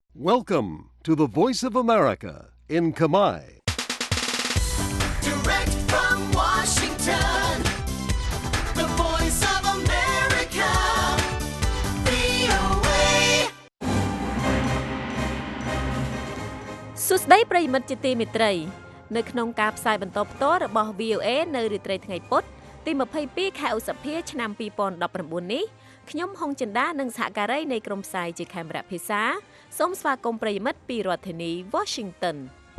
Welcome to the Voice of America in Kamai. Direct from Washington, the Voice of America, VOA. សួស្តីប្រិយមិត្តជាទីមេត្រីនៅក្នុងការផ្សាយបន្តផ្ទាល់របស់ VOA នៅរាត្រីថ្ងៃពុធទី22ខែឧសភាឆ្នាំ2019នេះខ្ញុំហុងចិន្តានិងសហការីនៃក្រុមផ្សាយជាខេមរៈភាសាសូមស្វាគមន៍ប្រិយមិត្តពីរដ្ឋធានី Washington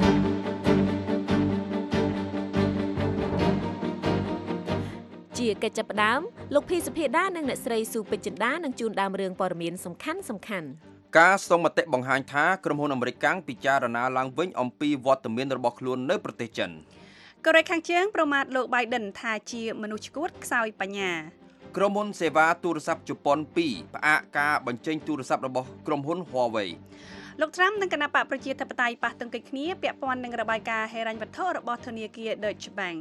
ជាកិច្ចចាប់ផ្ដើមលោកភីសុភាដានិងអ្នកស្រីស៊ូពេជ្រចិន្តានឹងជូនដើមរឿងព័ត៌មានសំខាន់ៗការសុំមតិបង្ហាញថាក្រុមហ៊ុនអាមេរិកពិចារណាឡើងវិញអំពីវត្តមានរបស់ខ្លួននៅប្រទេសចិនកូរ៉េខាងជើងប្រមាថលោក Biden ថាជាមនុស្សឈួតខ្សោយបញ្ញាក្រុមហ៊ុនសេវាទូរស័ព្ទជប៉ុន2ផ្អាកការបញ្ចេញទូរស័ព្ទរបស់ក្រុមហ៊ុន Huawei លោក Trump និងគណៈបកប្រជាធិបតេយ្យប៉ះទង្គិចគ្នាពាក់ព័ន្ធនឹងរបាយការណ៍ហិរញ្ញវត្ថុរបស់ធនាគារ Deutsche Bank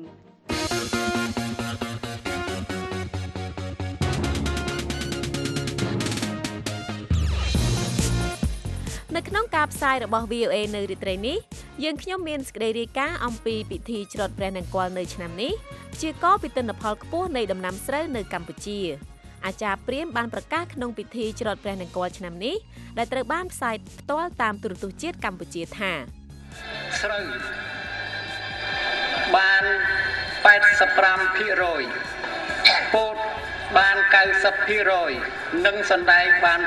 នៅក្នុងការផ្សាយរបស់ VOA នៅរាត្រីនេះយើងខ្ញុំមានសេចក្តីរាយការណ៍អំពីពិធីច្រត់ព្រះនង្គ័លនៅឆ្នាំនេះជាកពីទិន្នផលខ្ពស់នៃដំណាំស្រូវនៅកម្ពុជាអាចារ្យព្រាហ្មណ៍បានប្រកាសក្នុងពិធីច្រត់ព្រះនង្គ័លឆ្នាំនេះដែលត្រូវបានផ្សាយផ្ទាល់តាមទូរទស្សន៍ជាតិកម្ពុជាថាស្រូវបាន85%ពោតបាន90%និងសណ្តែកបាន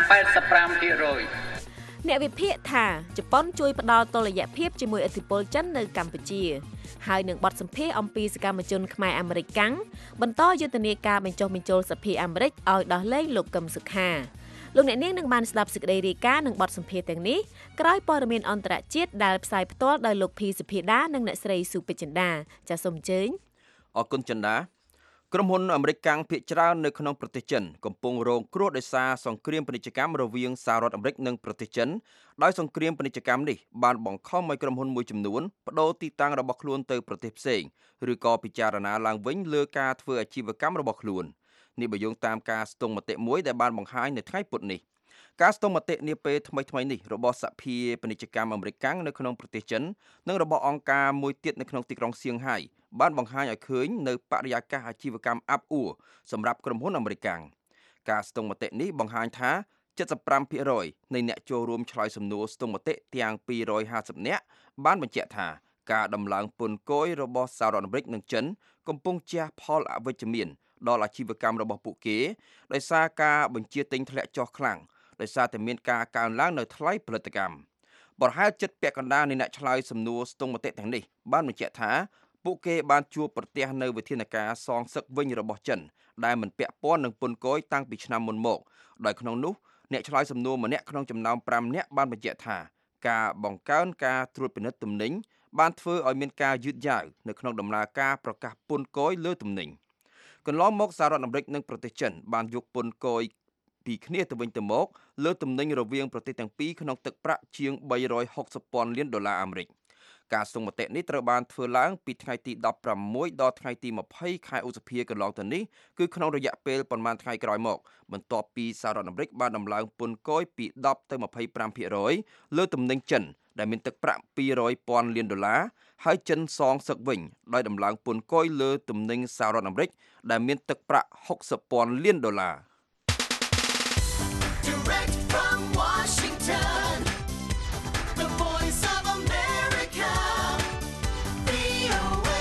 85% អ្នកវិភាគថាជប៉ុនជួយផ្ដល់តុល្យភាពជាមួយឥទ្ធិពលចិននៅកម្ពុជាហើយនឹងបទសម្ភាសន៍អំពីសកម្មជនខ្មែរអាមេរិកកាំងបន្តយុទ្ធនាការបញ្ចុះបញ្ចូលសភាអាមេរិកឲ្យដោះលែងលោកកឹមសុខាលោកអ្នកនាងនឹងបានស្ដាប់សេចក្តីរាយការណ៍និងបទសម្ភាសន៍ទាំងនេះក្រោយព័ត៌មានអន្តរជាតិដែលផ្សាយផ្ទាល់ដោយលោកភីសុភាដានិងអ្នកស្រីស៊ូពេជ្រចិន្តាចាសសូមអញ្ជើញអរគុណចិន្តាក្រុមហ៊ុនអាមេរិកកាំងភាគច្រើននៅក្នុងប្រទេសចិនកំពុងរងគ្រោះដោយសារសង្គ្រាមពាណិជ្ជកម្មរវាងសហរដ្ឋអាមេរិកនិងប្រទេសចិនដោយសង្គ្រាមពាណិជ្ជកម្មនេះបានបង្ខំឲ្យក្រុមហ៊ុនមួយចំនួនប្តូរទីតាំងរបស់ខ្លួនទៅប្រទេសផ្សេងឬក៏ពិចារណាឡើងវិញលើការធ្វើអាជីវកម្មរបស់ខ្លួននេះបើយោងតាមការស្ទង់មតិមួយដែលបានបង្ហាញនៅថ្ងៃពុធនេះការស្ទង់មតិនាពេលថ្មីៗនេះរបស់សភាពាណិជ្ជកម្មអាមេរិកកាំងនៅក្នុងប្រទេសចិននិងរបស់អង្គការមួយទៀតនៅក្នុងទីក្រុងសៀងហៃបានបង្ហាញឲ្យឃើញនៅបរិយាកាសអាជីវកម្មអាប់អួរសម្រាប់ក្រុមហ៊ុនអាមេរិកកាំងការស្ទង់មតិនេះបង្ហាញថា75% នៃអ្នកចូលរួមឆ្លើយសំណួរស្ទង់មតិទាំង250នាក់បានបញ្ជាក់ថាការដំឡើងពន្ធគយរបស់សហរដ្ឋអាមេរិកនិងចិនកំពុងជះផលអវិជ្ជមានដល់អាជីវកម្មរបស់ពួកគេដោយសារការបញ្ជាទិញធ្លាក់ចុះខ្លាំងដោយសារតែមានការកើនឡើងនៅថ្លៃផលិតកម្មប្រហែលជិតពាក់កណ្ដាលនៃអ្នកឆ្លើយសំណួរស្ទង់មតិទាំងនេះបានបញ្ជាក់ថាពួកគេបានជួបប្រទះនៅវិធានការសងសឹកវិញរបស់ចិនដែលមិនពាក់ព័ន្ធនឹងពន្ធគយតាំងពីឆ្នាំមុនមកដោយក្នុងនោះអ្នកឆ្លើយសំណួរម្នាក់ក្នុងចំណោម5នាក់បានបញ្ជាក់ថាការបង្កើនការត្រួតពិនិត្យទំនិញបានធ្វើឲ្យមានការយឺតយ៉ាវនៅក្នុងដំណើរការប្រកាសពន្ធគយលើទំនិញកន្លងមកសហរដ្ឋអាមេរិកនិងប្រទេសចិនបានយកពន្ធគយពីគ្នាទៅវិញទៅមកលើទំនិញរវាងប្រទេសទាំងពីរក្នុងទឹកប្រាក់ជាង$360,000 លានអាមេរិកការស្ទង់មតិនេះត្រូវបានធ្វើឡើងពីថ្ងៃទី16ដល់ថ្ងៃទី20ខែឧសភាកន្លងទៅនេះគឺក្នុងរយៈពេលប្រមាណថ្ងៃក្រោយមកបន្ទាប់ពីសហរដ្ឋអាមេរិកបានដំឡើងពន្ធគយពី10ទៅ25%លើទំនិញចិនដែលមានទឹកប្រាក់$200,000 លានហើយចិនសងសឹកវិញដោយដំឡើងពន្ធគយលើទំនិញសហរដ្ឋអាមេរិកដែលមានទឹកប្រាក់$60,000 លាន Direct from Washington, the Voice of America, VOA.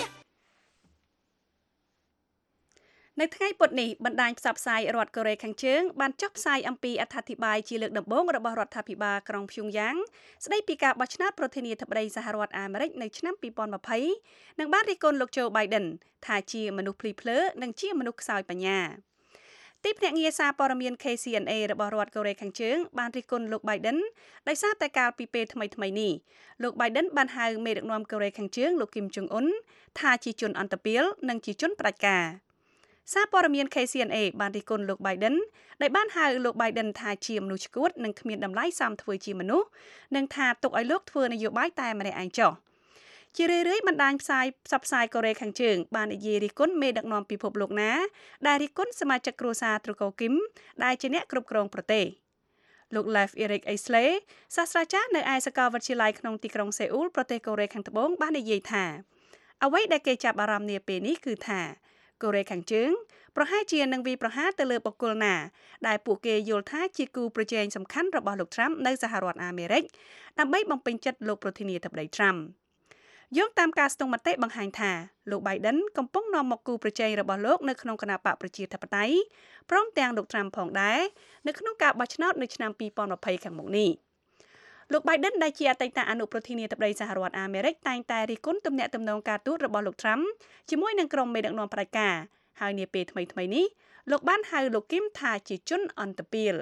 នៅថ្ងៃពុធនេះបណ្ដាញផ្សព្វផ្សាយរដ្ឋកូរ៉េខាងជើងបានចុះផ្សាយអំពីអត្ថាធិប្បាយជាលើកដំបូងរបស់រដ្ឋាភិបាលក្រុងព្យុងយ៉ាងស្ដីពីការបោះឆ្នោតប្រធានាធិបតីសហរដ្ឋអាមេរិកនៅឆ្នាំ2020និងបានរិះគន់លោក Joe Biden ថាជាមនុស្សភ្លីភ្លើនិងជាមនុស្សខ្សោយបញ្ញាទីភ្នាក់ងារសារព័ត៌មាន KCNA របស់រដ្ឋកូរ៉េខាងជើងបានរិះគន់លោក Biden ដោយសារតែកាលពីពេលថ្មីៗនេះលោក Biden បានហៅមេដឹកនាំកូរ៉េខាងជើងលោក Kim Jong Un ថាជាជនអន្តពាលនិងជាជនផ្ដាច់ការសារព័ត៌មាន KCNA បានរិះគន់លោក Biden ដែលបានហៅលោក Biden ថាជាមនុស្សឈួតនិងគ្មានតម្លៃសមធ្វើជាមនុស្សនិងថាទុកឲ្យលោកធ្វើនយោបាយតែម្នាក់ឯងចុះជារឿយៗបណ្ដាញផ្សព្វផ្សាយកូរ៉េខាងជើងបាននិយាយរិះគន់មេដឹកនាំពិភពលោកណាដែលរិះគន់សមាជិកគ្រួសារត្រកូលគឹមដែលជាអ្នកគ្រប់គ្រងប្រទេសលោក Lev Erik Aisley សាស្ត្រាចារ្យនៅឯសាកលវិទ្យាល័យក្នុងទីក្រុងសេអ៊ូលប្រទេសកូរ៉េខាងត្បូងបាននិយាយថាអ្វីដែលគេចាប់អារម្មណ៍នាពេលនេះគឺថាកូរ៉េខាងជើងប្រហែលជានឹងវាយប្រហារទៅលើបុគ្គលណាដែលពួកគេយល់ថាជាគូប្រជែងសំខាន់របស់លោក Trump នៅសហរដ្ឋអាមេរិកដើម្បីបំពេញចិត្តលោកប្រធានាធិបតី Trump យោងតាមការស្ទង់មតិបង្ហាញថាលោក Biden កំពុងនាំមកគូប្រជែងរបស់លោកនៅក្នុងគណបកប្រជាធិបតេយ្យព្រមទាំងលោក Trump ផងដែរនៅក្នុងការបោះឆ្នោតនៅឆ្នាំ2020ខាងមុខនេះលោក Biden ដែលជាអតីតអនុប្រធានាធិបតីសហរដ្ឋអាមេរិកតែងតែរិះគន់ទំនាក់ទំនងការទូតរបស់លោក Trump ជាមួយនឹងក្រុមមេដឹកនាំផ្ដាច់ការហើយនាពេលថ្មីៗនេះលោកបានហៅលោកគឹមថាជាជនអន្តពាល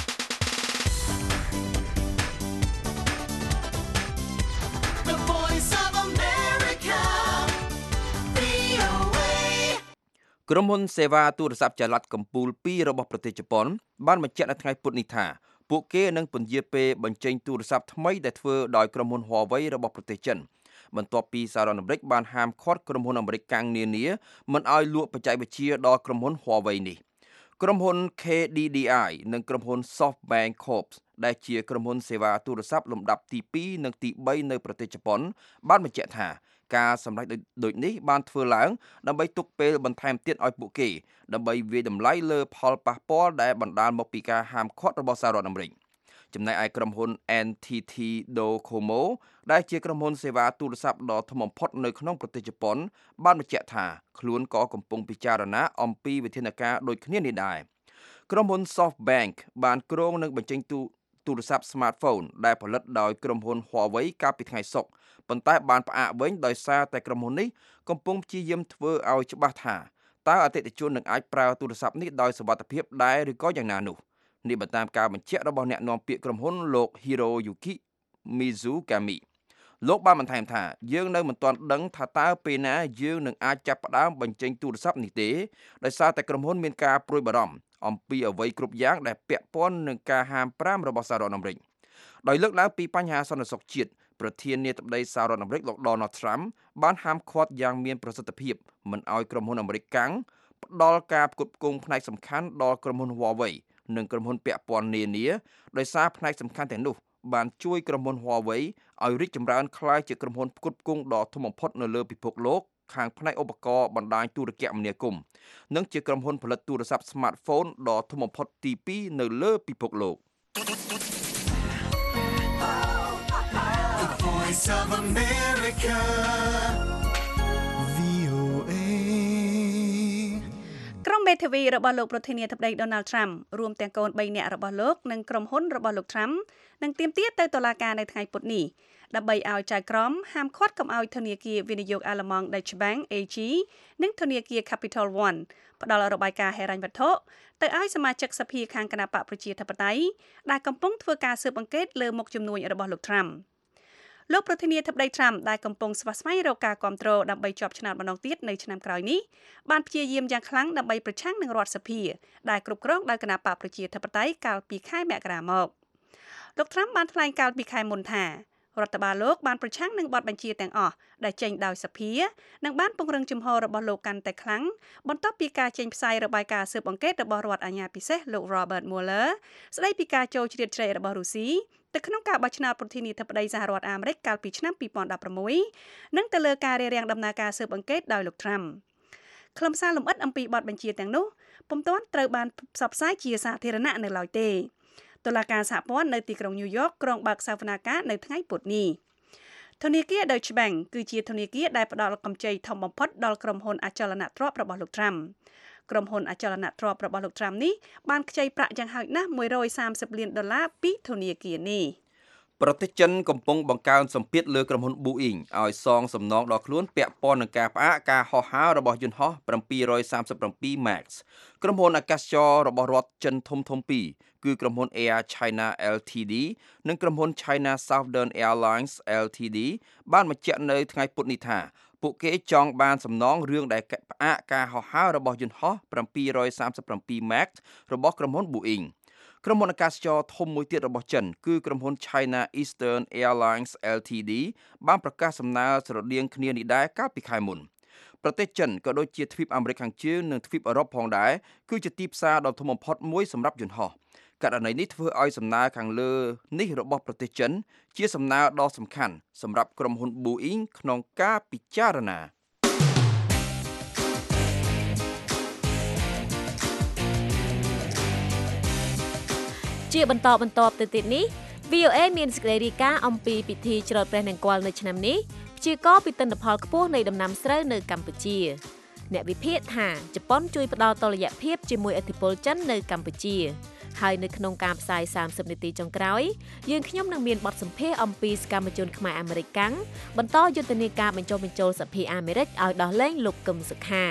ក្រុមហ៊ុនសេវាទូរស័ព្ទចល័តកំពូល2របស់ប្រទេសជប៉ុនបានបញ្ជាក់នៅថ្ងៃពុធនេះថាពួកគេនឹងពន្យាពេលបញ្ចេញទូរស័ព្ទថ្មីដែលធ្វើដោយក្រុមហ៊ុន Huawei របស់ប្រទេសចិនបន្ទាប់ពីសហរដ្ឋអាមេរិកបានហាមឃាត់ក្រុមហ៊ុនអាមេរិកកាំងនានាមិនឲ្យលក់បច្ចេកវិទ្យាដល់ក្រុមហ៊ុន Huawei នេះក្រុមហ៊ុន KDDI និងក្រុមហ៊ុន SoftBank Corp ដែលជាក្រុមហ៊ុនសេវាទូរស័ព្ទលំដាប់ទី2និងទី3នៅប្រទេសជប៉ុនបានបញ្ជាក់ថាការសម្ដែងដូចនេះបានធ្វើឡើងដើម្បីទុកពេលបន្ថែមទៀតឲ្យពួកគេដើម្បីវាយតម្លៃលើផលប៉ះពាល់ដែលបណ្ដាលមកពីការហាមឃាត់របស់សហរដ្ឋអាមេរិកចំណែកឯក្រុមហ៊ុន NTT Docomo ដែលជាក្រុមហ៊ុនសេវាទូរស័ព្ទដ៏ធំបំផុតនៅក្នុងប្រទេសជប៉ុនបានបញ្ជាក់ថាខ្លួនក៏កំពុងពិចារណាអំពីវិធានការដូចគ្នានេះដែរក្រុមហ៊ុន SoftBank បានគ្រោងនឹងបញ្ចេញទូរស័ព្ទ smartphone ដែលផលិតដោយក្រុមហ៊ុន Huawei កាលពីថ្ងៃសុក្រប៉ុន្តែបានផ្អាកវិញដោយសារតែក្រុមហ៊ុននេះកំពុងព្យាយាមធ្វើឲ្យច្បាស់ថាតើអតិថិជននឹងអាចប្រើទូរស័ព្ទនេះដោយសុវត្ថិភាពដែរឬក៏យ៉ាងណានោះនេះបើតាមការបញ្ជាក់របស់អ្នកនាំពាក្យក្រុមហ៊ុនលោក Hiroyuki Mizukami លោកបានបន្ថែមថាយើងនៅមិនទាន់ដឹងថាតើពេលណាយើងនឹងអាចចាប់ផ្ដើមបញ្ចេញទូរស័ព្ទនេះទេដោយសារតែក្រុមហ៊ុនមានការព្រួយបារម្ភអំពីអ្វីគ្រប់យ៉ាងដែលពាក់ព័ន្ធនឹងការហាម5របស់សហរដ្ឋអាមេរិកដោយលើកឡើងពីបញ្ហាសន្តិសុខជាតិប្រធានាធិបតីសហរដ្ឋអាមេរិកលោក Donald Trump បានហាមឃាត់យ៉ាងមានប្រសិទ្ធភាពមិនឲ្យក្រុមហ៊ុនអាមេរិកកាំងផ្ដល់ការផ្គត់ផ្គង់ផ្នែកសំខាន់ដល់ក្រុមហ៊ុន Huawei និងក្រុមហ៊ុនពាក់ព័ន្ធនានាដោយសារផ្នែកសំខាន់ទាំងនោះបានជួយក្រុមហ៊ុន Huawei ឲ្យរីកចម្រើនក្លាយជាក្រុមហ៊ុនផ្គត់ផ្គង់ដ៏ធំបំផុតនៅលើពិភពលោកខាងផ្នែកឧបករណ៍បណ្ដាញទូរគមនាគមន៍និងជាក្រុមហ៊ុនផលិតទូរស័ព្ទ smartphone ដ៏ធំបំផុតទី2នៅលើពិភពលោក Voice of America, VOA. ក្រុមមេធាវីរបស់លោកប្រធានាធិបតី Donald Trump រួមទាំងកូន3នាក់របស់លោកនិងក្រុមហ៊ុនរបស់លោក Trump នឹងទាមទារទៅតុលាការនៅថ្ងៃពុធនេះដើម្បីឲ្យចៅក្រមហាមឃាត់កុំឲ្យធនាគារវិនិយោគអាល្លឺម៉ង់ Deutsche Bank AG និងធនាគារ Capital One ផ្ដល់របាយការណ៍ហិរញ្ញវត្ថុទៅឲ្យសមាជិកសភាខាងគណបកប្រជាធិបតេយ្យដែលកំពុងធ្វើការស៊ើបអង្កេតលើមុខជំនួញរបស់លោក Trumpលោកប្រធានាធិបតី Trump ដែលកំពុងស្វះស្វែងរកការគាំទ្រដើម្បីជាប់ឆ្នោតម្ដងទៀតនៅឆ្នាំក្រោយនេះបានព្យាយាមយ៉ាងខ្លាំងដើម្បីប្រឆាំងនឹងរដ្ឋសភាដែលគ្រប់គ្រងដោយគណបកប្រជាធិបតេយ្យកាលពីខែមករាមកលោក Trump បានថ្លែងកាលពីខែមុនថារដ្ឋបាលលោកបានប្រឆាំងនឹងបទបញ្ជាទាំងអស់ដែលចេញដោយសភានិងបានពង្រឹងជំហររបស់លោកកាន់តែខ្លាំងបន្ទាប់ពីការចេញផ្សាយរបាយការណ៍ស៊ើបអង្កេតរបស់រដ្ឋអាជ្ញាពិសេសលោក Robert Mueller ស្ដីពីការចូលជ្រៀតជ្រែករបស់រុស្ស៊ីទៅក្នុងការបោះឆ្នោតប្រធានាធិបតីសហរដ្ឋអាមេរិកកាលពីឆ្នាំ2016និងទៅលើការរារាំងដំណើរការស៊ើបអង្កេតដោយលោក Trump ខ្លឹមសារលម្អិតអំពីបទបញ្ជាទាំងនោះពុំទាន់ត្រូវបានផ្សព្វផ្សាយជាសាធារណៈនៅឡើយទេតុលាការសហព័ន្ធនៅទីក្រុងញូវយ៉កក្រុងបើកសវនាការនៅថ្ងៃពុធនេះធនាគារ Deutsche Bank គឺជាធនាគារដែលផ្ដល់កម្ចីធំបំផុតដល់ក្រុមហ៊ុនអចលនទ្រព្យរបស់លោក Trump ក្រុមហ៊ុនអចលនទ្រព្យរបស់លោក Trump នេះបានខ្ចីប្រាក់យ៉ាងហោចណាស់$130លានពីធនាគារនេះប្រទេសចិនកំពុងបង្កើនសម្ពាធលើក្រុមហ៊ុន Boeing ឲ្យសងសំណងដល់ខ្លួនពាក់ព័ន្ធនឹងការផ្អាកការហោះហើររបស់យន្តហោះ737 MAX ក្រុមហ៊ុនអាកាសចររបស់រដ្ឋចិនធំពីរគឺក្រុមហ៊ុន Air China Ltd និងក្រុមហ៊ុន China Southern Airlines Ltd បានបញ្ជាក់នៅថ្ងៃពុធនេះថាពួកគេចង់បានសំណងរឿងដែលផ្អាកការហោះហើររបស់យន្តហោះ737 MAX របស់ក្រុមហ៊ុន Boeing ក្រុមហ៊ុនអាកាសចរធំមួយទៀតរបស់ចិនគឺក្រុមហ៊ុន China Eastern Airlines Ltd បានប្រកាសសំណើស្រដៀងគ្នានេះដែរកាលពីខែមុនប្រទេសចិនក៏ដូចជាទ្វីបអាមេរិកខាងជើងនិងទ្វីបអឺរ៉ុបផងដែរគឺជាទីផ្សារដ៏ធំបំផុតមួយសម្រាប់យន្តហោះករណីនេះធ្វើឲ្យសំណើខាងលើនេះរបស់ប្រទេសចិនជាសំណើដ៏សំខាន់សម្រាប់ក្រុមហ៊ុន Boeing ក្នុងការពិចារណាជាបន្តទៅទៀតនេះ VOA មានសេចក្តីរាយការណ៍អំពីពិធីច្រត់ព្រះនង្គ័លនៅឆ្នាំនេះព្យាករណ៍ពីទិន្នផលខ្ពស់នៃដំណាំស្រូវនៅកម្ពុជាអ្នកវិភាគថាជប៉ុនជួយផ្ដល់តុល្យភាពជាមួយឥទ្ធិពលចិននៅកម្ពុជាហើយនៅក្នុងការផ្សាយ30នាទីចុងក្រោយយើងខ្ញុំនឹងមានបទសម្ភាសន៍អំពីសកម្មជនខ្មែរអាមេរិកកាំងបន្តយុទ្ធនាការបញ្ចុះបញ្ចូលសភាអាមេរិកឲ្យដោះលែងលោកកឹមសុខា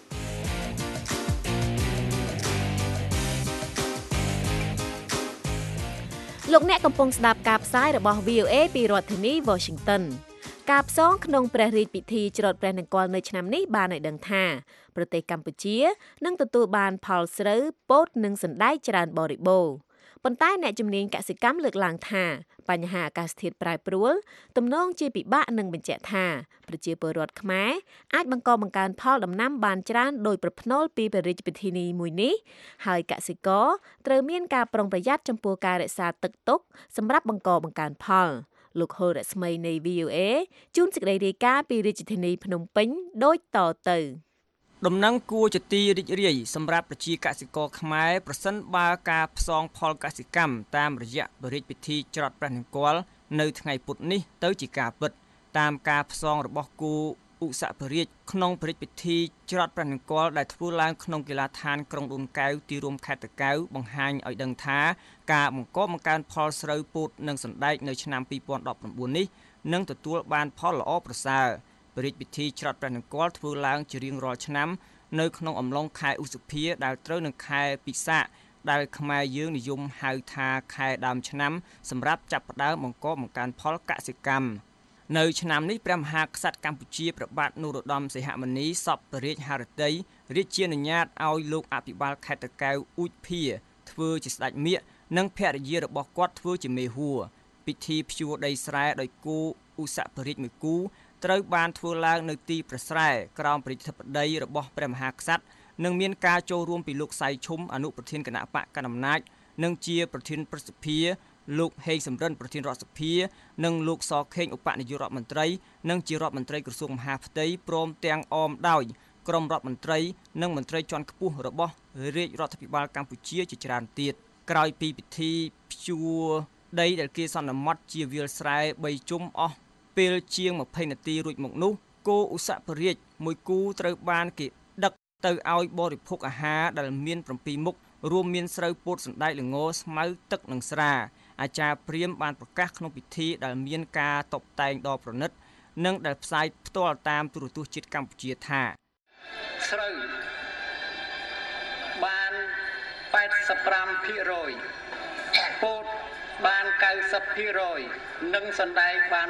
លោកអ្នកកំពុងស្ដាប់ការផ្សាយរបស់ VOA ពីរដ្ឋធានី Washington ការផ្សងក្នុងព្រះរាជពិធីច្រត់ព្រះនង្គ័លនៅឆ្នាំនេះបានឲ្យដឹងថាប្រទេសកម្ពុជានឹងទទួលបានផលស្រូវពោតនិងសណ្តែកច្រើនបរិបូរណ៍ប៉ុន្តែអ្នកជំនាញកសិកម្មលើកឡើងថាបញ្ហាអាកាសធាតុប្រែប្រួលទំនងជាពិបាកនឹងបញ្ជាក់ថាប្រជាពលរដ្ឋខ្មែរអាចបង្កើនផលដំណាំបានច្រើនដោយប្រភ្នូលពីព្រះរាជពិធីនេះមួយនេះហើយកសិករត្រូវមានការប្រុងប្រយ័ត្នចំពោះការរក្សាទឹកទុកសម្រាប់បង្កើនផលលោកហូរស្មីនៃ VOA ជូនសេចក្តីរាយការណ៍ពីរាជធានីភ្នំពេញដូចតទៅដំណឹងគួរជាទីរីករាយសម្រាប់ប្រជាកសិករខ្មែរប្រសិនបើការផ្សងផលកសិកម្មតាមរយៈព្រះរាជពិធីច្រត់ព្រះនង្គ័លនៅថ្ងៃពុធនេះទៅជាការពិតតាមការផ្សងរបស់គូឧសភរាជក្នុងព្រះរាជពិធីច្រត់ព្រះនង្គ័លដែលធ្វើឡើងក្នុងកីឡាដ្ឋានក្រុងដូនកែវទីរួមខេត្តតាកែវបង្ហាញឲ្យដឹងថាការបង្កើនផលស្រូវពោតនិងសណ្តែកនៅឆ្នាំ2019នេះនឹងទទួលបានផលល្អប្រសើរព្រះរាជពិធីច្រត់ព្រះនង្គ័លធ្វើឡើងជារៀងរាល់ឆ្នាំនៅក្នុងអំឡុងខែឧសភាដែលត្រូវនឹងខែពិសាខដែលខ្មែរយើងនិយមហៅថាខែដើមឆ្នាំសម្រាប់ចាប់ផ្ដើមបង្កើនផលកសិកម្មនៅឆ្នាំនេះព្រះមហាក្សត្រកម្ពុជាព្រះបាទនរោត្តមសីហមុនីសពព្រះរាជហឫទ័យរាជានុញ្ញាតឲ្យលោកអភិបាលខេត្តតាកែវអ៊ូចភាធ្វើជាស្ដេចមាឃនិងភរិយារបស់គាត់ធ្វើជាមេហួរពិធីភ្ជួរដីស្រែដោយគូឧសភរាជមួយគូត្រូវបានធ្វើឡើងនៅទីប្រស្រែក្រោមព្រះរាជធិបតីរបស់ព្រះមហាក្សត្រនិងមានការចូលរួមពីលោកសៃឈុំអនុប្រធានគណៈបកកណ្ដាលអំណាចនិងជាប្រធានព្រឹទ្ធសភាលោកហេងសំរិនប្រធានរដ្ឋសភានិងលោកសខេងឧបនាយករដ្ឋមន្ត្រីនិងជារដ្ឋមន្ត្រីក្រសួងមហាផ្ទៃព្រមទាំងអមដោយក្រុមរដ្ឋមន្ត្រីនិងមន្ត្រីជាន់ខ្ពស់របស់រាជរដ្ឋាភិបាលកម្ពុជាជាច្រើនទៀតក្រោយពីពិធីភ្ជួរដីដែលគេសន្មត់ជាវាលស្រែ3ជុំអស់ពេលជាង20នាទីរួចមកនោះគោឧសភរាជមួយគូត្រូវបានគេដឹកទៅឲ្យបរិភោគអាហារដែលមាន7មុខរួមមានស្រូវពោតសណ្តែកល្ងស្មៅទឹកនិងស្រាអាចារ្យព្រាហ្មណ៍បានប្រកាសក្នុងពិធីដែលមានការតុបតែងដ៏ប្រណិតនិងដែលផ្សាយផ្ទាល់តាមទូរទស្សន៍ជាតិកម្ពុជាថាស្រូវបាន 85% ពោតបាន 90% និងសណ្តែកបាន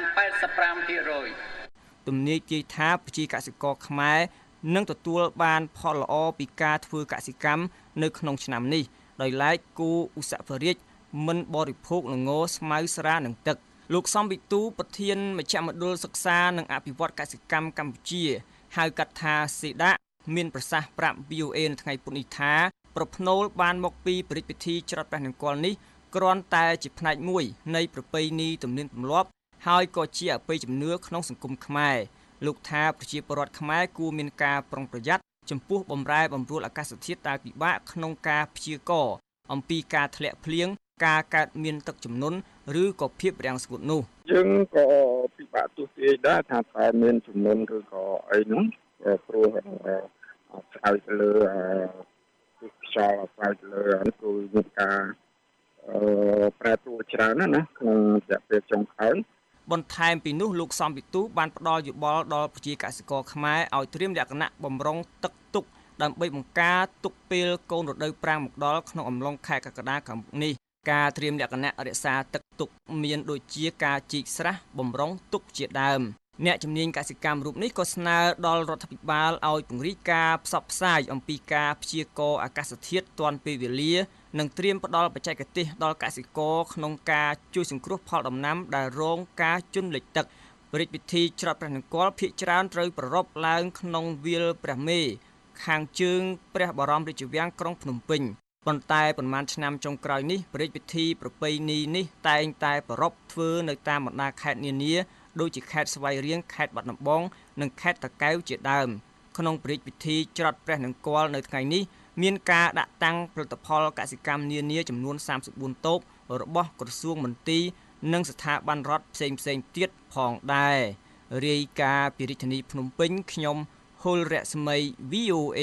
85% ទំនាយទាយថាប្រជាកសិករខ្មែរនឹងទទួលបានផលល្អពីការធ្វើកសិកម្មនៅក្នុងឆ្នាំនេះដោយឡែកគូឧសភរាជមិនបរិភោគល្ងស្មៅស្រានិងទឹកលោកសំវិទូប្រធានមជ្ឈមណ្ឌលសិក្សានិងអភិវឌ្ឍកសិកម្មកម្ពុជាហៅកាត់ថាសេដាមានប្រសាសន៍ប្រាប់ VOA នៅថ្ងៃពុធនេះថាប្រភ្នូលបានមកពីព្រះរាជពិធីច្រត់ព្រះនង្គ័លនេះគ្រាន់តែជាផ្នែកមួយនៃប្រពៃណីទំនៀមទម្លាប់ហើយក៏ជាអបិយជំនឿក្នុងសង្គមខ្មែរលោកថាប្រជាពលរដ្ឋខ្មែរគួរមានការប្រុងប្រយ័ត្នចំពោះបម្រែបម្រួលអាកាសធាតុដែលពិបាកក្នុងការព្យាករណ៍អំពីការធ្លាក់ភ្លៀងការកើតមានទឹកជំនន់ឬក៏ភាពរាំងស្ងួតនោះយើងក៏ពិបាកទស្សន៍ទាយដែរថាតើមានជំនន់ឬក៏អីនោះព្រោះស្អែកទៅលើខ្យល់ស្អែកទៅលើនេះគឺមានការប្រែប្រួលច្រើនណាក្នុងរយៈពេលចុងក្រោយបន្ថែមពីនោះលោកសំវិទូបានផ្ដល់យោបល់ដល់ប្រជាកសិករខ្មែរឲ្យត្រៀមលក្ខណៈបំរុងទឹកទុកដើម្បីបង្ការទុកពេលកូនរដូវប្រាំងមកដល់ក្នុងអំឡុងខែកក្កដាខាងមុខនេះការត្រៀមលក្ខណៈរក្សាទឹកទុកមានដូចជាការជីកស្រះបំរុងទុកជាដើមអ្នកជំនាញកសិកម្មរូបនេះក៏ស្នើដល់រដ្ឋាភិបាលឲ្យពង្រីកការផ្សព្វផ្សាយអំពីការព្យាករណ៍អាកាសធាតុទាន់ពេលវេលានិងត្រៀមផ្ដល់បច្ចេកទេសដល់កសិករក្នុងការជួយសង្គ្រោះផលដំណាំដែលរងការជន់លិចទឹកព្រះរាជពិធីច្រត់ព្រះនង្គ័លភាគច្រើនត្រូវប្រារព្ធឡើងក្នុងវាលព្រះមេខាងជើងព្រះបរមរាជវាំងក្រុងភ្នំពេញប៉ុន្តែប្រមាណឆ្នាំចុងក្រោយនេះព្រះរាជពិធីប្រពៃណីនេះតែងតែប្រារព្ធធ្វើនៅតាមបណ្ដាខេត្តនានាដូចជាខេត្តស្វាយរៀងខេត្តបាត់ដំបងនិងខេត្តតាកែវជាដើមក្នុងព្រះរាជពិធីច្រត់ព្រះនង្គ័លនៅថ្ងៃនេះមានការដាក់តាំងផលិតផលកសិកម្មនានាចំនួន34តូបរបស់ក្រសួងមន្ទីរនិងស្ថាប័នរដ្ឋផ្សេងៗទៀតផងដែររាយការណ៍ពីរាជធានីភ្នំពេញខ្ញុំហុលរស្មី VOA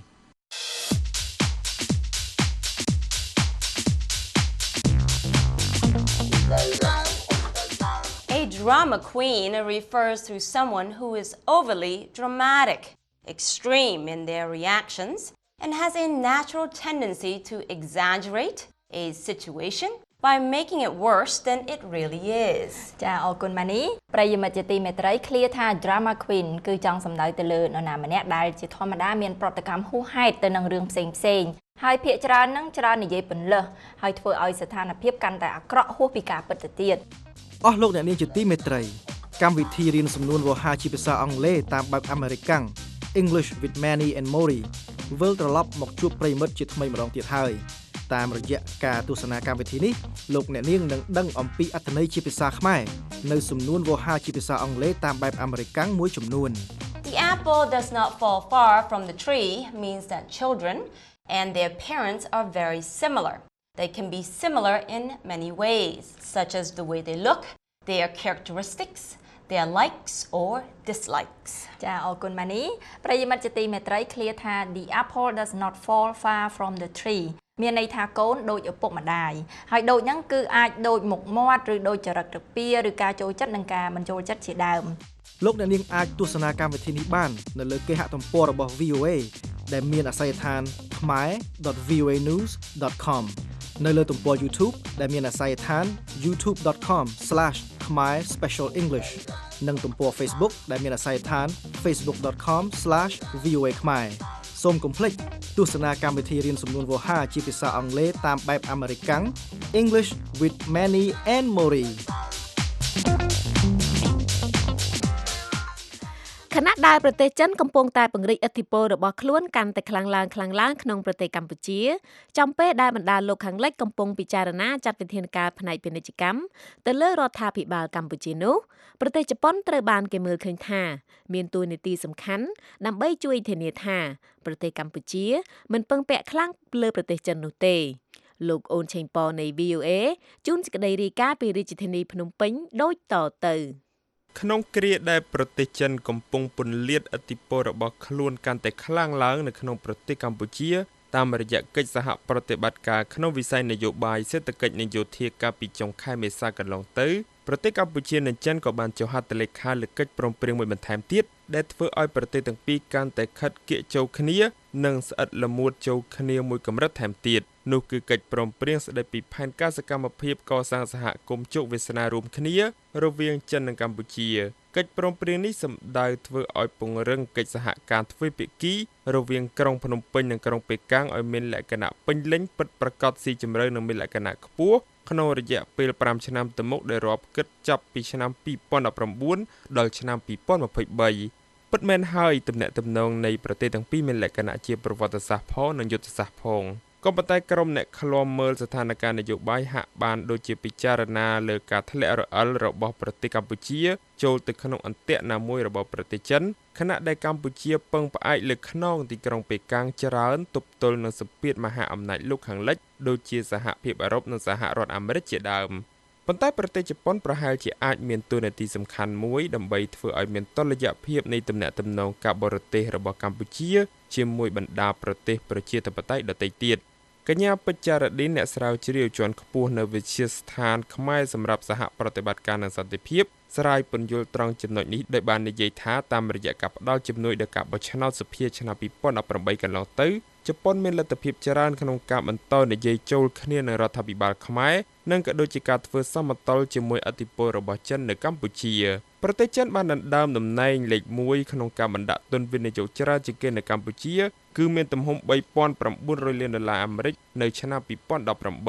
A drama queen refers to someone who is overly dramatic, extreme in their reactions, and has a natural tendency to exaggerate a situation by making it worse than it really is. ចាអរគុណម៉ានីប្រិយមិត្តជាទីមេត្រីឃ្លាថា drama queen គឺចង់សំដៅទៅលើនរណាម្នាក់ដែលជាធម្មតាមានប្រតិកម្មហួសហេតុទៅនឹងរឿងផ្សេងៗហើយភាគច្រើននឹងច្រើននិយាយពន្លើសហើយធ្វើឲ្យស្ថានភាពកាន់តែអាក្រក់ហួសពីការពិតទៅទៀតអស់លោកអ្នកនាងជាទីមេត្រីកម្មវិធីរៀនសំនួនវោហារជាភាសាអង់គ្លេសតាមបែបអាមេរិកាំង English with Manny and Mori វិលត្រឡប់មកជួបប្រិយមិត្តជាថ្មីម្ដងទៀតហើយតាមរយៈការទស្សនាកម្មវិធីនេះលោកអ្នកនាងនឹងដឹងអំពីអត្ថន័យជាភាសាខ្មែរនៅសំនួនវោហារជាភាសាអង់គ្លេសតាមបែបអាមេរិកាំងមួយចំនួន The apple does not fall far from the tree means that children and their parents are very similar. They can be similar in many ways, such as the way they look, their characteristics, their likes or dislikes. ចាអរគុណម៉ានីប្រិយមិត្តជាទីមេត្រីឃ្លាថា The apple does not fall far from the tree មានន័យថាកូនដូចឪពុកម្ដាយហើយដូចហ្នឹងគឺអាចដូចមុខមាត់ឬដូចចរិតរបៀបឬការចូលចិត្តនិងការមិនចូលចិត្តជាដើមលោកអ្នកនាងអាចទស្សនាកម្មវិធីនេះបាននៅលើគេហទំព័ររបស់ VOA ដែលមានអាសយដ្ឋាន khmer.voanews.com នៅលើទំព័រ YouTube ដែលមានអាសយដ្ឋាន youtube.com/khmerspecialenglish និងទំព័រ Facebook ដែលមានអាសយដ្ឋាន facebook.com/voa khmer សូមកុំភ្លេចទស្សនាកម្មវិធីរៀនសំនួនវោហារជាភាសាអង់គ្លេសតាមបែបអាមេរិកាំង English with Manny and Mori ខណៈដែលប្រទេសចិនកំពុងតែពង្រីកឥទ្ធិពលរបស់ខ្លួនកាន់តែខ្លាំងឡើងក្នុងប្រទេសកម្ពុជាចំពេលដែលបណ្ដាលោកខាងលិចកំពុងពិចារណាចាត់វិធានការផ្នែកពាណិជ្ជកម្មទៅលើរដ្ឋាភិបាលកម្ពុជានោះប្រទេសជប៉ុនត្រូវបានគេមើលឃើញថាមានតួនាទីសំខាន់ដើម្បីជួយធានាថាប្រទេសកម្ពុជាមិនពឹងពាក់ខ្លាំងលើប្រទេសចិននោះទេលោកអូនឆេងប៉នៃ VOA ជួនសេចក្តីរាយការណ៍ពីរាជធានីភ្នំពេញដូចតទៅក្នុងគ្រាដែលប្រទេសចិនកំពុងពន្លាតឥទ្ធិពលរបស់ខ្លួនកាន់តែខ្លាំងឡើងនៅក្នុងប្រទេសកម្ពុជាតាមរយៈកិច្ចសហប្រតិបត្តិការក្នុងវិស័យនយោបាយសេដ្ឋកិច្ចនិងយោធាកាលពីចុងខែមេសាកន្លងទៅប្រទេសកម្ពុជានិងចិនក៏បានចុះហត្ថលេខាលើកិច្ចព្រមព្រៀងមួយបន្ថែមទៀតដែលធ្វើឲ្យប្រទេសទាំងពីរកាន់តែខិតគៀកចូលគ្នានិងស្អិតល្មួតចូលគ្នាមួយកម្រិតថែមទៀតនោះគឺកិច្ចព្រមព្រៀងស្តីពីផែនការសកម្មភាពកសាងសហគមន៍ជោគវាសនារួមគ្នារវាងចិននិងកម្ពុជាកិច្ចព្រមព្រៀងនេះសម្ដៅធ្វើឲ្យពង្រឹងកិច្ចសហការទ្វេភាគីរវាងក្រុងភ្នំពេញនិងក្រុងប៉េកាំងឲ្យមានលក្ខណៈពេញលេញពិតប្រាកដស៊ីជម្រៅនិងមានលក្ខណៈខ្ពស់ក្នុងរយៈពេល5ឆ្នាំទៅមុខដែលរាប់គិតចាប់ពីឆ្នាំ2019ដល់ឆ្នាំ2023ពិតមែនហើយទំនាក់ទំនងនៃប្រទេសទាំងពីរមានលក្ខណៈជាប្រវត្តិសាស្ត្រផងនិងយុទ្ធសាស្ត្រផងក៏ប៉ុន្តែក្រុមអ្នកឃ្លាំមើលស្ថានភាពនយោបាយហាក់បានដូចជាពិចារណាលើការធ្លាក់រអិលរបស់ប្រទេសកម្ពុជាចូលទៅក្នុងអន្ទាក់ណាមួយរបស់ប្រទេសចិនខណៈដែលកម្ពុជាពឹងផ្អែកលើខ្នងទីក្រុងប៉េកាំងច្រើនទប់ទល់នឹងសម្ពាធមហាអំណាចលោកខាងលិចដូចជាសហភាពអឺរ៉ុបនិងសហរដ្ឋអាមេរិកជាដើមប៉ុន្តែប្រទេសជប៉ុនប្រហែលជាអាចមានតួនាទីសំខាន់មួយដើម្បីធ្វើឲ្យមានតុល្យភាពនៃទំនាក់ទំនងការបរទេសរបស់កម្ពុជាជាមួយបណ្ដាប្រទេសប្រជាធិបតេយ្យដទៃទៀតកញ្ញាពេជ្ជចារឌីនអ្នកស្រាវជ្រាវជាន់ខ្ពស់នៅវិទ្យាស្ថានខ្មែរសម្រាប់សហប្រតិបត្តិការនិងសន្តិភាពស្រាយពន្យល់ត្រង់ចំណុចនេះដោយបាននិយាយថាតាមរយៈការផ្ដល់ជំនួយដល់ការបោះឆ្នោតសភាឆ្នាំ2018កន្លងទៅជប៉ុនមានលទ្ធភាពច្រើនក្នុងការបន្តនិយាយចូលគ្នានឹងរដ្ឋាភិបាលខ្មែរនិងក៏ដូចជាការធ្វើសមតុល្យជាមួយឥទ្ធិពលរបស់ចិននៅកម្ពុជាប្រទេសចិនបានដណ្ដើមតំណែងលេខ1ក្នុងការបណ្ដាក់ទុនវិនិយោគច្រើនជាងគេនៅកម្ពុជាគឺមានទំហំ$3,900 លាននៅឆ្នាំ2018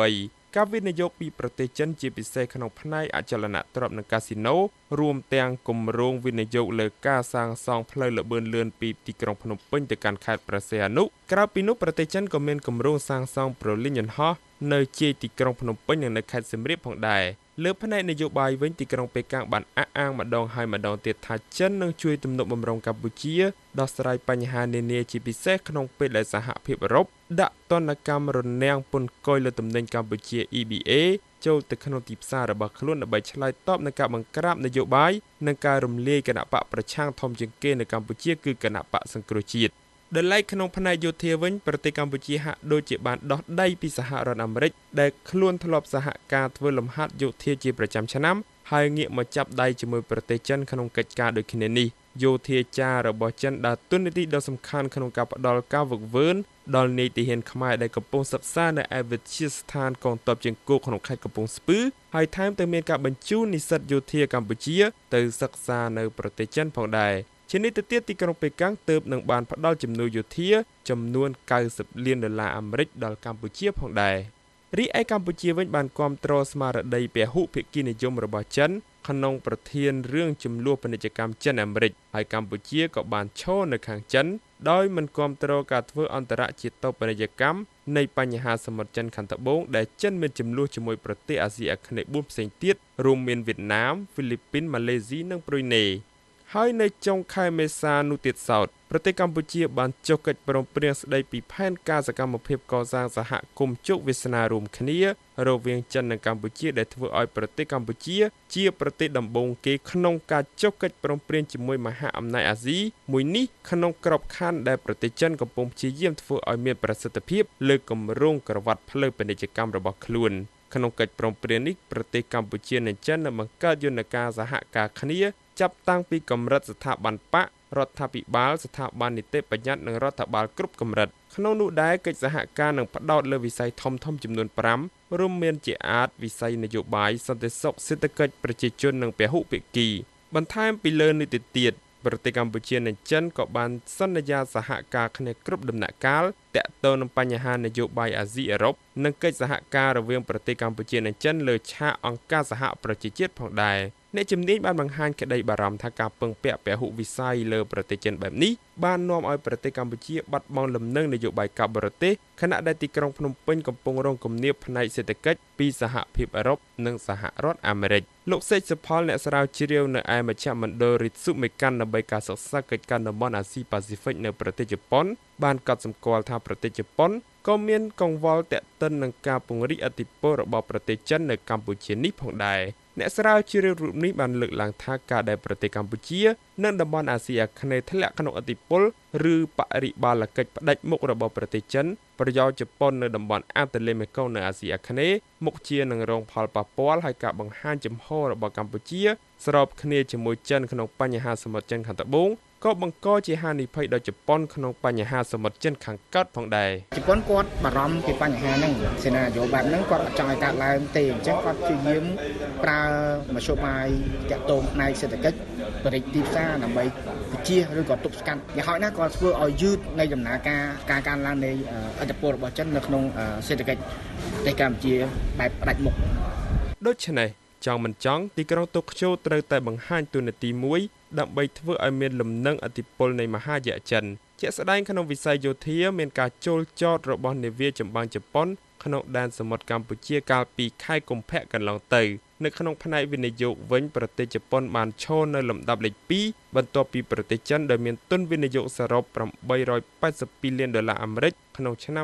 ការវិនិយោគពីប្រទេសចិនជាពិសេសក្នុងផ្នែកអចលនទ្រព្យនិងកាស៊ីណូរួមទាំងគម្រោងវិនិយោគលើការសាងសង់ផ្លូវល្បឿនលឿនពីទីក្រុងភ្នំពេញទៅកាន់ខេត្តព្រះសីហនុក្រៅពីនោះប្រទេសចិនក៏មានគម្រោងសាងសង់ប្រលានយន្តហោះនៅជាយទីក្រុងភ្នំពេញនិងនៅខេត្តសៀមរាបផងដែរលើផ្នែកនយោបាយវិញទីក្រុងប៉េកាំងបានអះអាងម្ដងហើយម្ដងទៀតថាចិននឹងជួយទំនុកបម្រុងកម្ពុជាដោះស្រាយបញ្ហានានាជាពិសេសក្នុងពេលដែលសហភាពអឺរ៉ុបដាក់ទណ្ឌកម្មរនាំងពន្ធគយលើទំនិញកម្ពុជា EBA ចូលទៅក្នុងទីផ្សាររបស់ខ្លួនដើម្បីឆ្លើយតបនឹងការបង្ក្រាបនយោបាយនិងការរំលាយគណបកប្រឆាំងធំជាងគេនៅកម្ពុជាគឺគណបកសង្គ្រោះជាតិដែលឡែកក្នុងផ្នែកយោធាវិញប្រទេសកម្ពុជាហាក់ដូចជាបានដោះដៃពីសហរដ្ឋអាមេរិកដែលខ្លួនធ្លាប់សហការធ្វើលំហាត់យោធាជាប្រចាំឆ្នាំហើយងាកមកចាប់ដៃជាមួយប្រទេសចិនក្នុងកិច្ចការដូចគ្នានេះយោធាចាររបស់ចិនដើរតួនាទីដ៏សំខាន់ក្នុងការផ្ដល់ការវឹកវើដល់នាយទាហានខ្មែរដែលកំពុងសិក្សានៅឯវិទ្យាស្ថានកងទ័ពជើងគោកក្នុងខេត្តកំពង់ស្ពឺហើយថែមទាំងមានការបញ្ជូននិស្សិតយោធាកម្ពុជាទៅសិក្សានៅប្រទេសចិនផងដែរជានេះទៅទៀតទីក្រុងប៉េកាំងទើបនឹងបានផ្ដល់ជំនួយយោធាចំនួន$90 លានអាមេរិកដល់កម្ពុជាផងដែររីឯកម្ពុជាវិញបានគាំទ្រស្មារតីពហុភាគីនិយមរបស់ចិនក្នុងប្រធានរឿងចំនួនពាណិជ្ជកម្មចិនអាមេរិកហើយកម្ពុជាក៏បានឈរនៅខាងចិនដោយមិនគាំទ្រការធ្វើអន្តរជាតិពាណិជ្ជកម្មនៃបញ្ហាសមុទ្រចិនខាងត្បូងដែលចិនមានចំនួនជាមួយប្រទេសអាស៊ីអាគ្នេយ៍4ផ្សេងទៀតរួមមានវៀតណាមហ្វីលីពីនម៉ាឡេស៊ីនិងប្រ៊ុយណេហើយនៅចុងខែមេសានោះទៀតសោតប្រទេសកម្ពុជាបានចុះកិច្ចព្រមព្រៀងស្តីពីផែនការសកម្មភាពកសាងសហគមន៍ជោគវាសនារួមគ្នារវាងចិននិងកម្ពុជាដែលធ្វើឲ្យប្រទេសកម្ពុជាជាប្រទេសដំបូងគេក្នុងការចុះកិច្ចព្រមព្រៀងជាមួយមហាអំណាចអាស៊ីមួយនេះក្នុងក្របខ័ណ្ឌដែលប្រទេសចិនកំពុងព្យាយាមធ្វើឲ្យមានប្រសិទ្ធភាពលើគម្រោងក្រវ៉ាត់ផ្លូវពាណិជ្ជកម្មរបស់ខ្លួនក្នុងកិច្ចព្រមព្រៀងនេះប្រទេសកម្ពុជានិងចិននឹងបង្កើតយន្តការសហការគ្នាចាប់តាំងពីកម្រិតស្ថាប័នបករដ្ឋាភិបាលស្ថាប័ននីតិបញ្ញត្តិនិងរដ្ឋបាលគ្រប់កម្រិតក្នុងនោះដែរកិច្ចសហការនឹងផ្ដោតលើវិស័យធំៗចំនួន5រួមមានជាអាចវិស័យនយោបាយសន្តិសុខសេដ្ឋកិច្ចប្រជាជននិងពហុភាគីបន្ថែមពីលើនេះទៅទៀតប្រទេសកម្ពុជានិងចិនក៏បានសន្យាសហការគ្នាគ្រប់ដំណាក់កាលទាក់ទងនឹងបញ្ហានយោបាយអាស៊ីអឺរ៉ុបនិងកិច្ចសហការរវាងប្រទេសកម្ពុជានិងចិនលើឆាកអង្គការសហប្រជាជាតិផងដែរអ្នកជំនាញបានបង្ហាញក្តីបារម្ភថាការពឹងពាក់ពហុវិស័យលើប្រទេសចិនបែបនេះបាននាំឲ្យប្រទេសកម្ពុជាបាត់បង់លំនឹងនយោបាយការបរទេសខណៈដែលទីក្រុងភ្នំពេញកំពុងរងគំនាបផ្នែកសេដ្ឋកិច្ចពីសហភាពអឺរ៉ុបនិងសហរដ្ឋអាមេរិកលោកសេកសុផលអ្នកស្រាវជ្រាវនៅឯមជ្ឈមណ្ឌលរិទ្សុមេកាន់ដើម្បីការសិក្សាកិច្ចការតំបន់អាស៊ីប៉ាស៊ីហ្វិកនៅប្រទេសជប៉ុនបានកត់សម្គាល់ថាប្រទេសជប៉ុនក៏មានកង្វល់ទាក់ទិននឹងការពង្រីកឥទ្ធិពលរបស់ប្រទេសចិននៅកម្ពុជានេះផងដែរអ្នកស្រាវជ្រាវរូបនេះបានលើកឡើងថាការដែលប្រទេសកម្ពុជានិងតំបន់អាស៊ីអាគ្នេយ៍ធ្លាក់ក្នុងឥទ្ធិពលឬបរិបាលកិច្ចផ្ដាច់មុខរបស់ប្រទេសចិនប្រយោជន៍ជប៉ុននៅតំបន់អាទន្លេមេគង្គនៅអាស៊ីអាគ្នេយ៍មុខជានឹងរងផលប៉ះពាល់ហើយការបង្ហាញចំហរបស់កម្ពុជាស្របគ្នាជាមួយចិនក្នុងបញ្ហាសមុទ្រចិនខាងត្បូងក៏បង្កជាហានិភ័យដល់ជប៉ុនក្នុងបញ្ហាសមុទ្រចិនខាងកើតផងដែរជប៉ុនគាត់បារម្ភពីបញ្ហាហ្នឹងសេនានយោបាយហ្នឹងគាត់អត់ចង់ឲ្យកើតឡើងទេអញ្ចឹងគាត់ព្យាយាមប្រើមធ្យោបាយតាក់ទងផ្នែកសេដ្ឋកិច្ចបរិយាទីផ្សារដើម្បីបញ្ជាឬក៏ទប់ស្កាត់យ៉ាងហោចណាស់គាត់ធ្វើឲ្យយឺតនៃដំណើរការកើនឡើងនៃឥទ្ធិពលរបស់ចិននៅក្នុងសេដ្ឋកិច្ចប្រទេសកម្ពុជាបែបផ្ដាច់មុខដូច្នេះចង់មិនចង់ទីក្រុងតូក្យូត្រូវតែបង្ហាញតួនាទីមួយដើម្បីធ្វើឲ្យមានលំនឹងឥទ្ធិពលនៃមហាយៈចិនជាក់ស្ដែងក្នុងវិស័យយោធាមានការចូលចតរបស់នាវាចម្បាំងជប៉ុនក្នុងដែនសមុទ្រកម្ពុជាកាលពីខែកុម្ភៈកន្លងទៅនៅក្នុងផ្នែកវិនិយោគវិញប្រទេសជប៉ុនបានឈរនៅលំដាប់លេខ2បន្ទាប់ពីប្រទេសចិនដែលមានទុនវិនិយោគសរុប$882 លានអាមេរិកក្នុងឆ្នាំ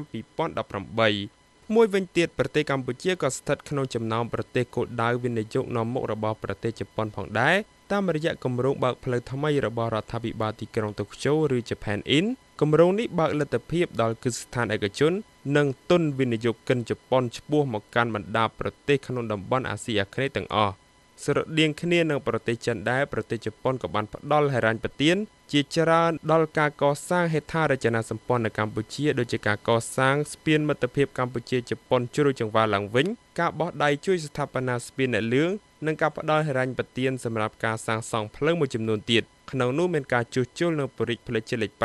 2018មួយវិញទៀតប្រទេសកម្ពុជាក៏ស្ថិតក្នុងចំណោមប្រទេសគោលដៅវិនិយោគនាំមុខរបស់ប្រទេសជប៉ុនផងដែរតាមរយៈគម្រោងបើកផ្លូវថ្មីរបស់រដ្ឋាភិបាលទីក្រុងតូក្យូឬ Japan In គម្រោងនេះបើកលទ្ធភាពដល់គ្រឹះស្ថានឯកជននិងទុនវិនិយោគិនជប៉ុនឆ្ពោះមកកាន់បណ្ដាប្រទេសក្នុងតំបន់អាស៊ីអាគ្នេយ៍ទាំងអស់ស្រដៀងគ្នានឹងប្រទេសចិនដែរប្រទេសជប៉ុនក៏បានផ្ដល់ហិរញ្ញប្បទានជាច្រើនដល់ការកសាងហេដ្ឋារចនាសម្ព័ន្ធនៅកម្ពុជាដូចជាការកសាងស្ពានមិត្តភាពកម្ពុជាជប៉ុនជ្រោយចង្វារឡើងវិញការបោះដៃជួយស្ថាបនាស្ពានអ្នកលឿងនិងការផ្ដល់ហិរញ្ញប្បទានសម្រាប់ការសាងសង់ផ្លូវមួយចំនួនទៀតក្នុងនោះមានការជួសជុលនៅបរិយាផ្លូវជាតិលេខ5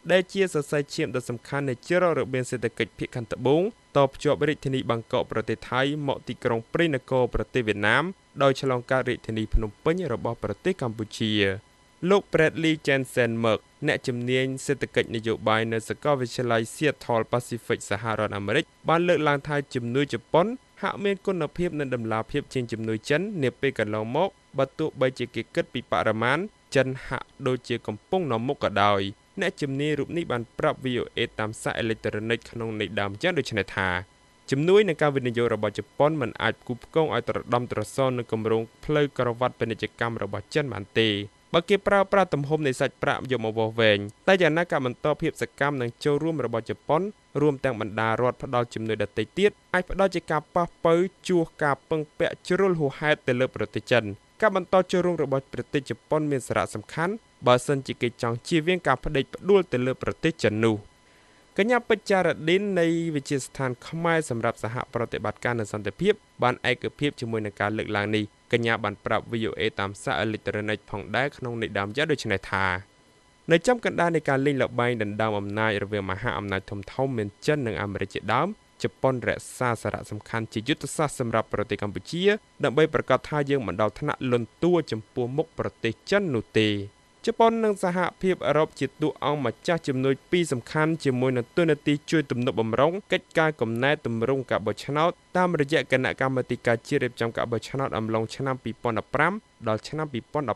ដែលជាសរសៃឈាមដ៏សំខាន់នៃច្រករបៀងសេដ្ឋកិច្ចភាគខាងត្បូងតភ្ជាប់រាជធានីបាងកកប្រទេសថៃមកទីក្រុងព្រៃនគរប្រទេសវៀតណាមដោយឆ្លងកាត់រាជធានីភ្នំពេញរបស់ប្រទេសកម្ពុជាលោក Bradley Jensen-Merck អ្នកជំនាញសេដ្ឋកិច្ចនយោបាយនៅសាកលវិទ្យាល័យ Seattle Pacific សហរដ្ឋអាមេរិកបានលើកឡើងថាជំនួយជប៉ុនហាក់មានគុណភាពនិងតម្លាភាពជាងជំនួយចិននាពេលកន្លងមកបើទោះបីជាគេគិតពីបរិមាណចិនហាក់ដូចជាកំពុងនាំមុខក៏ដោយអ្នកជំនាញរូបនេះបានប្រាប់ VOA តាមសារអេឡិចត្រូនិកក្នុងន័យដើមចឹងដូចនេះថាជំនួយនឹងការវិនិយោគរបស់ជប៉ុនមិនអាចគូផ្គងឲ្យត្រដំត្រសនឹងគម្រោងផ្លូវក្រវ៉ាត់ពាណិជ្ជកម្មរបស់ចិនបានទេបើគេប្រើប្រាស់ទំហំនៃសាច់ប្រាក់យកមកវាស់វែងតែយ៉ាងណាការបន្តភាពសកម្មនិងចូលរួមរបស់ជប៉ុនរួមទាំងបណ្ដារដ្ឋផ្ដល់ជំនួយដទៃទៀតអាចផ្ដល់ជាការប៉ះប៉ូវជួសការពឹងពាក់ជ្រុលហួសហេតុទៅលើប្រទេសចិនការបន្តចូលរួមរបស់ប្រទេសជប៉ុនមានសារៈសំខាន់បើសិនជាគេចង់ជៀសវាងការផ្ដេកផ្ដួលទៅលើប្រទេសចិននោះកញ្ញាពេជ្រចារ៉ាឌីននៃវិទ្យាស្ថានខ្មែរសម្រាប់សហប្រតិបត្តិការនិងសន្តិភាពបានឯកភាពជាមួយនឹងការលើកឡើងនេះកញ្ញាបានប្រាប់ VOA តាមសារអេឡិចត្រូនិកផងដែរក្នុងន័យដើមយ៉ាងដូចនេះថានៅចំកណ្ដាលនៃការលេងល្បែងដណ្ដើមអំណាចរវាងមហាអំណាចធំៗមានចិននិងអាមេរិកជាដើមជប៉ុនរក្សាសារៈសំខាន់ជាយុទ្ធសាស្ត្រសម្រាប់ប្រទេសកម្ពុជាដើម្បីប្រកាសថាយើងមិនដល់ថ្នាក់លន់តួចំពោះមុខប្រទេសចិននោះទេជប៉ុននិងសហភាពអឺរ៉ុបជាតួអង្គម្ចាស់ជំនួយពីរសំខាន់ជាមួយនឹងទូនាទីជួយទំនុកបម្រុងកិច្ចការកំណែទម្រង់ការបោះឆ្នោតតាមរយៈគណៈកម្មាធិការជាតិរៀបចំការបោះឆ្នោតអំឡុងឆ្នាំ2015ដល់ឆ្នាំ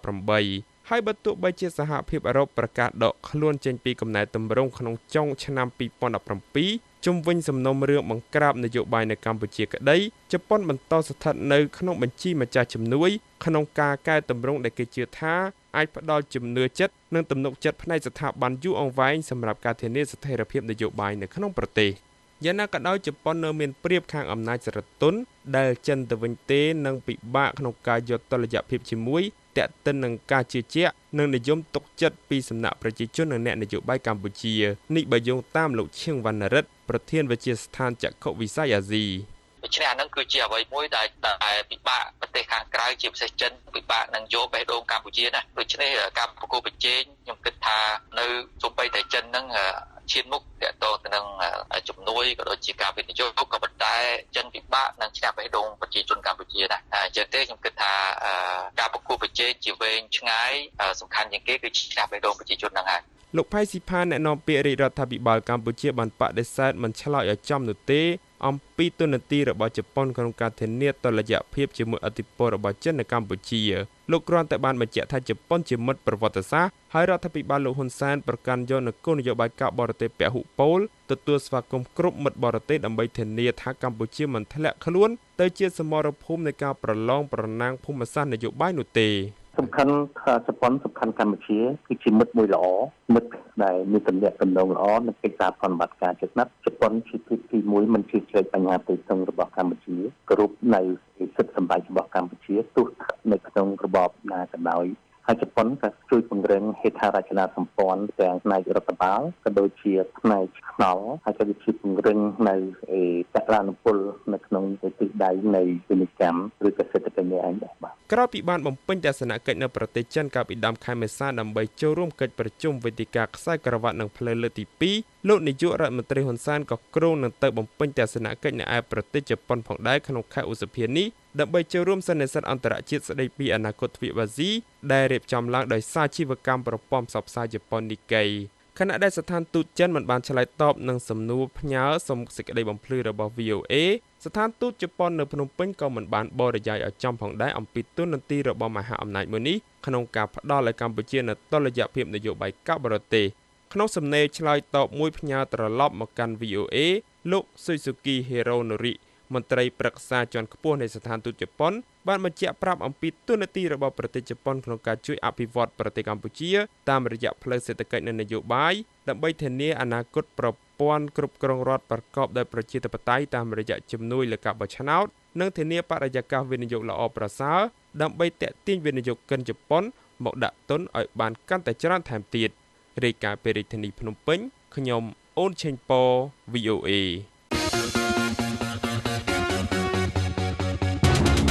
2018ហើយបើទោះបីជាសហភាពអឺរ៉ុបប្រកាសដកខ្លួនចេញពីកំណែទម្រង់ក្នុងចុងឆ្នាំ2017ជុំវិញសំណុំរឿងបង្ក្រាបនយោបាយនៅកម្ពុជាក្តីជប៉ុនបន្តស្ថិតនៅក្នុងបញ្ជីម្ចាស់ជំនួយក្នុងការកែតម្រង់ដែលគេជឿថាអាចផ្ដល់ជំនឿចិត្តនិងទំនុកចិត្តផ្នែកស្ថាប័នយូរអង្វែងសម្រាប់ការធានាស្ថិរភាពនយោបាយនៅក្នុងប្រទេសយ៉ាងណាក៏ដោយជប៉ុននៅមានព្រៀបខាងអំណាចស្រទន់ដែលចិនទៅវិញទេនឹងពិបាកក្នុងការយកតុល្យភាពជាមួយតែកតិននឹងការជឿជាក់និងនិយមទុកចិត្តពីសំណាក់ប្រជាជននិងអ្នកនយោបាយកម្ពុជានេះបើយោងតាមលោកឈៀងវណ្ណរិទ្ធប្រធានវិទ្យាស្ថានចក្ខុវិស័យអាស៊ីដូច្នេះអានឹងគឺជាអ្វីមួយដែលពិបាកប្រទេសខាងក្រៅជាពិសេសចិនពិបាកនឹងយកបេះដូងកម្ពុជាណាដូច្នេះការប្រកួតប្រជែងខ្ញុំគិតថានៅសូម្បីតែចិននឹងឈានមុខតទៅនឹងជំនួយក៏ដូចជាការវិនិយោគក៏ប៉ុន្តែចិនពិបាកនឹងឈ្នះបេះដូងប្រជាជនកម្ពុជាណាអញ្ចឹងទេខ្ញុំគិតថាការប្រកួតប្រជែងជាវែងឆ្ងាយសំខាន់ជាងគេគឺឈ្នះបេះដូងប្រជាជនហ្នឹងហើយលោកផៃស៊ីផានអ្នកនាំពាក្យរាជរដ្ឋាភិបាលកម្ពុជាបានបដិសេធមិនឆ្លើយឲ្យចំនោះទេអំពីទូនាទីរបស់ជប៉ុនក្នុងការធានាតុល្យភាពជាមួយឥទ្ធិពលរបស់ចិននៅកម្ពុជាលោកគ្រាន់តែបានបញ្ជាក់ថាជប៉ុនជាមិត្តប្រវត្តិសាស្ត្រហើយរដ្ឋាភិបាលលោកហ៊ុនសែនប្រកាន់យកនូវគោលនយោបាយការបរទេសពហុពលទទួលស្វាគមន៍គ្រប់មិត្តបរទេសដើម្បីធានាថាកម្ពុជាមិនធ្លាក់ខ្លួនទៅជាសមរភូមិនៃការប្រឡងប្រណាំងភូមិសាស្ត្រនយោបាយនោះទេសំខាន់ថាជប៉ុនសំខាន់កម្ពុជាគឺជាមិត្តមួយល្អមិត្តដែលមានទំនាក់ទំនងល្អនិងកិច្ចការប្រតិបត្តិការជិតស្និទ្ធជប៉ុនជាទី1មិនជឿជ្រែកបញ្ហាទីផ្សាររបស់កម្ពុជាគោរពនៅសិទ្ធិសម្បត្តិរបស់កម្ពុជាទោះនៅក្នុងរបបណាក៏ដោយហើយជប៉ុនក៏ជួយពង្រឹងហេដ្ឋារចនាសម្ព័ន្ធទាំងផ្នែករដ្ឋបាលក៏ដូចជាផ្នែកខ្នល់ហើយក៏ជួយពង្រឹងនៅបច្ចេកនុពលនៅក្នុងទិសដៅនៃពាណិជ្ជកម្មឬក៏សេដ្ឋកិច្ចនេះឯងដែរបាទក្រោយពីបានបំពេញទស្សនកិច្ចនៅប្រទេសចិនកាលពីដើមខែមេសាដើម្បីចូលរួមកិច្ចប្រជុំវេទិកាខ្សែក្រវ៉ាត់និងផ្លូវលើកទី2លោកនាយករដ្ឋមន្ត្រីហ៊ុនសែនក៏គ្រោងនឹងទៅបំពេញទស្សនកិច្ចនៅឯប្រទេសជប៉ុនផងដែរក្នុងខែឧសភានេះដើម្បីចូលរួមសន្និសីទអន្តរជាតិស្តីពីអនាគតទ្វីបអាស៊ីដែលរៀបចំឡើងដោយសាជីវកម្មប្រព័ន្ធផ្សព្វផ្សាយជប៉ុននីកេខណៈដែលស្ថានទូតចិនមិនបានឆ្លើយតបនឹងសំណួរផ្ញើសុំសេចក្តីបំភ្លឺរបស់ VOA ស្ថានទូតជប៉ុននៅភ្នំពេញក៏មិនបានបរិយាយឲ្យចំផងដែរអំពីទូនាទីរបស់មហាអំណាចមួយនេះក្នុងការផ្ដល់ឲ្យកម្ពុជានូវតុល្យភាពនយោបាយការបរទេសក្នុងសំណេរឆ្លើយតបមួយផ្ញើត្រឡប់មកកាន់ VOA លោក Suzuki Hironori មន្ត្រីប្រឹក្សាជាន់ខ្ពស់នៃស្ថានទូតជប៉ុនបានបញ្ជាក់ប្រាប់អំពីទូនាទីរបស់ប្រទេសជប៉ុនក្នុងការជួយអភិវឌ្ឍប្រទេសកម្ពុជាតាមរយៈផ្លូវសេដ្ឋកិច្ចនិងនយោបាយដើម្បីធានាអនាគតប្រព័ន្ធគ្រប់គ្រងរដ្ឋប្រកបដោយប្រជាធិបតេយ្យតាមរយៈជំនួយលើការបោះឆ្នោតនិងធានាបរិយាកាសវិនិយោគល្អប្រសើរដើម្បីទាក់ទាញវិនិយោគិនជប៉ុនមកដាក់ទុនឲ្យបានកាន់តែច្រើនថែមទៀតរាយការណ៍ពីរាជធានីភ្នំពេញខ្ញុំអូនឆេងប៉ VOA